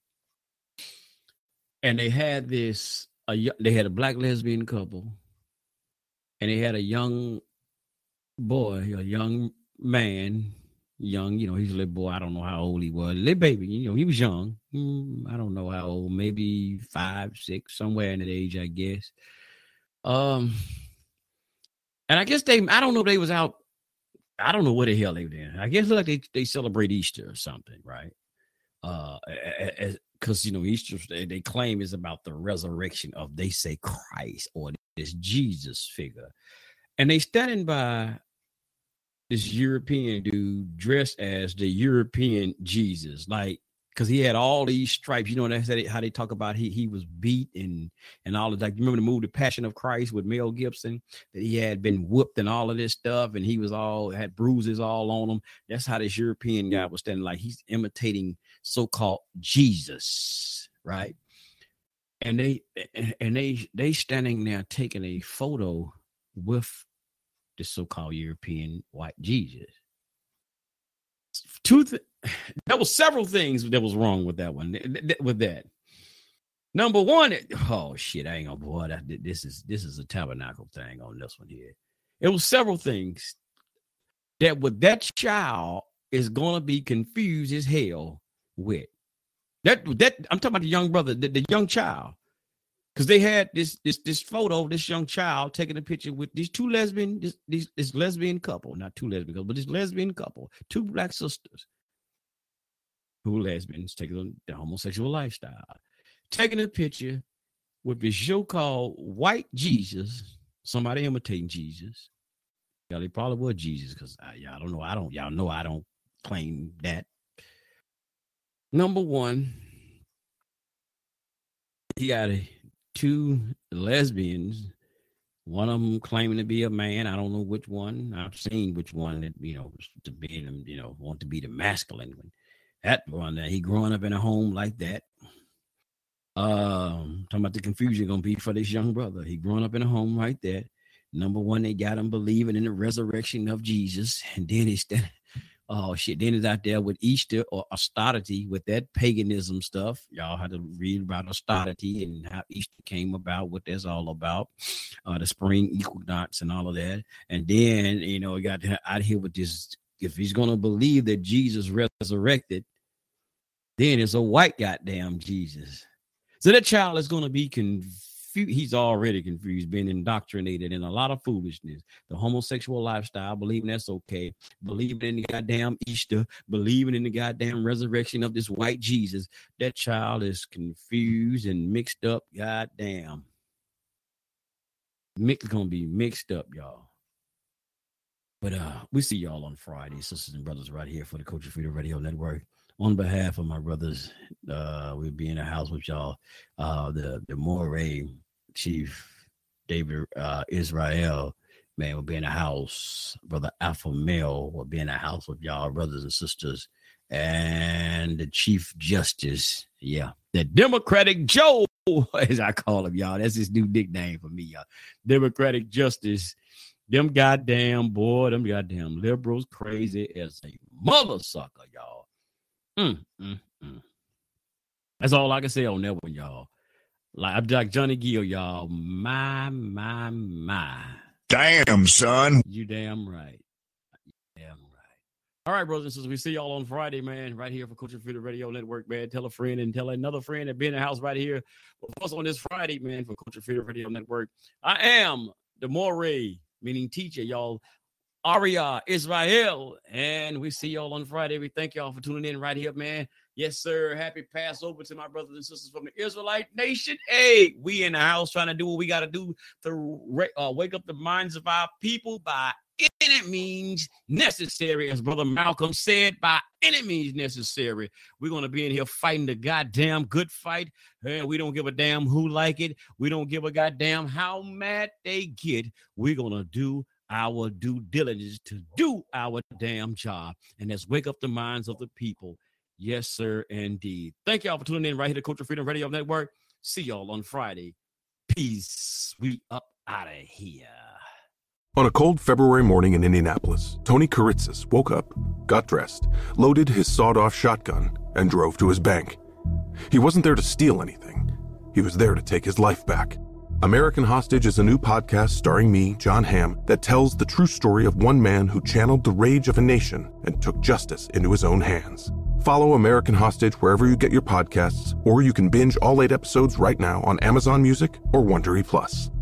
and they had this. A, they had a black lesbian couple, and they had a young boy, a young man, young. You know, he's a little boy. I don't know how old he was. Little baby. You know, he was young. Mm, I don't know how old. Maybe five, six, somewhere in that age, I guess. Um, and I guess they, I don't know if they was out, I don't know what the hell they were doing. I guess it looked like they, they celebrate Easter or something, right? Uh, because, you know, Easter, they, they claim is about the resurrection of, they say, Christ or this Jesus figure. And they standing by this European dude dressed as the European Jesus, like, because he had all these stripes. You know, that's how they talk about he he was beat and and all of that. You remember the movie The Passion of Christ with Mel Gibson, that he had been whooped and all of this stuff, and he was all had bruises all on him. That's how this European guy was standing, like he's imitating so-called Jesus, right? And they and they they standing there taking a photo with the so-called European white Jesus. Two th- there was several things that was wrong with that one. With that, number one, it, oh shit, I ain't gonna boy. That, this is this is a tabernacle thing on this one here. It was several things that with that child is gonna be confused as hell with. That that I'm talking about the young brother, the, the young child, because they had this this this photo of this young child taking a picture with these two lesbian this these this lesbian couple, not two lesbian couple, but this lesbian couple, two black sisters. Who lesbians taking the homosexual lifestyle, taking a picture with this so-called white Jesus, somebody imitating Jesus. Yeah, they probably were Jesus, because y'all don't know. I don't. Y'all know I don't claim that. Number one, he got a, two lesbians. One of them claiming to be a man. I don't know which one. I've seen which one that you know to be you know want to be the masculine one. That one, that he growing up in a home like that. Um, talking about the confusion gonna be for this young brother. He growing up in a home like that. Number one, they got him believing in the resurrection of Jesus, and then he stand Oh shit! Then it's out there with Easter or Astartes with that paganism stuff. Y'all had to read about Astartes and how Easter came about, what that's all about, uh, the spring equinox and all of that. And then you know, we got out here with this. If he's gonna believe that Jesus resurrected, then it's a white goddamn Jesus. So that child is gonna be confused. He's already confused, been indoctrinated in a lot of foolishness. The homosexual lifestyle, believing that's okay, believing in the goddamn Easter, believing in the goddamn resurrection of this white Jesus. That child is confused and mixed up. Goddamn. Mix gonna be mixed up, y'all. But uh, we see y'all on Friday, sisters and brothers, right here for the Culture Freedom Radio Network. On behalf of my brothers, uh, we'll be in the house with y'all. Uh, the the Moray Chief David uh, Israel, man, will be in the house. Brother Alpha Male will be in the house with y'all, brothers and sisters. And the Chief Justice, yeah, the Democratic Joe, as I call him, y'all. That's his new nickname for me, y'all. Democratic Justice. Them goddamn boy, them goddamn liberals crazy as a mother sucker, y'all. Mm, mm, mm. That's all I can say on that one, y'all. Like I'm like Johnny Gill, y'all. My, my, my. Damn, son. You damn right. You damn right. All right, brothers and sisters. We see y'all on Friday, man. Right here for Culture Freedom Radio Network, man. Tell a friend and tell another friend that be in the house right here with us on this Friday, man, for Culture Freedom Radio Network. I am the Moray, meaning teacher, y'all. Aria Israel, and we see y'all on Friday. We thank y'all for tuning in right here, man. Yes, sir. Happy Passover to my brothers and sisters from the Israelite nation. Hey, we in the house trying to do what we got to do to uh, wake up the minds of our people by any means necessary. As Brother Malcolm said, by any means necessary. We're going to be in here fighting the goddamn good fight. And we don't give a damn who like it. We don't give a goddamn how mad they get. We're going to do our due diligence to do our damn job, and let's wake up the minds of the people. Yes, sir, indeed. Thank y'all for tuning in right here to Culture Freedom Radio Network. See y'all on Friday. Peace. We up out of here. On a cold February morning in Indianapolis, Tony Karitzis woke up, got dressed, loaded his sawed-off shotgun, and drove to his bank. He wasn't there to steal anything. He was there to take his life back. American Hostage is a new podcast starring me, John Hamm, that tells the true story of one man who channeled the rage of a nation and took justice into his own hands. Follow American Hostage wherever you get your podcasts, or you can binge all eight episodes right now on Amazon Music or Wondery Plus.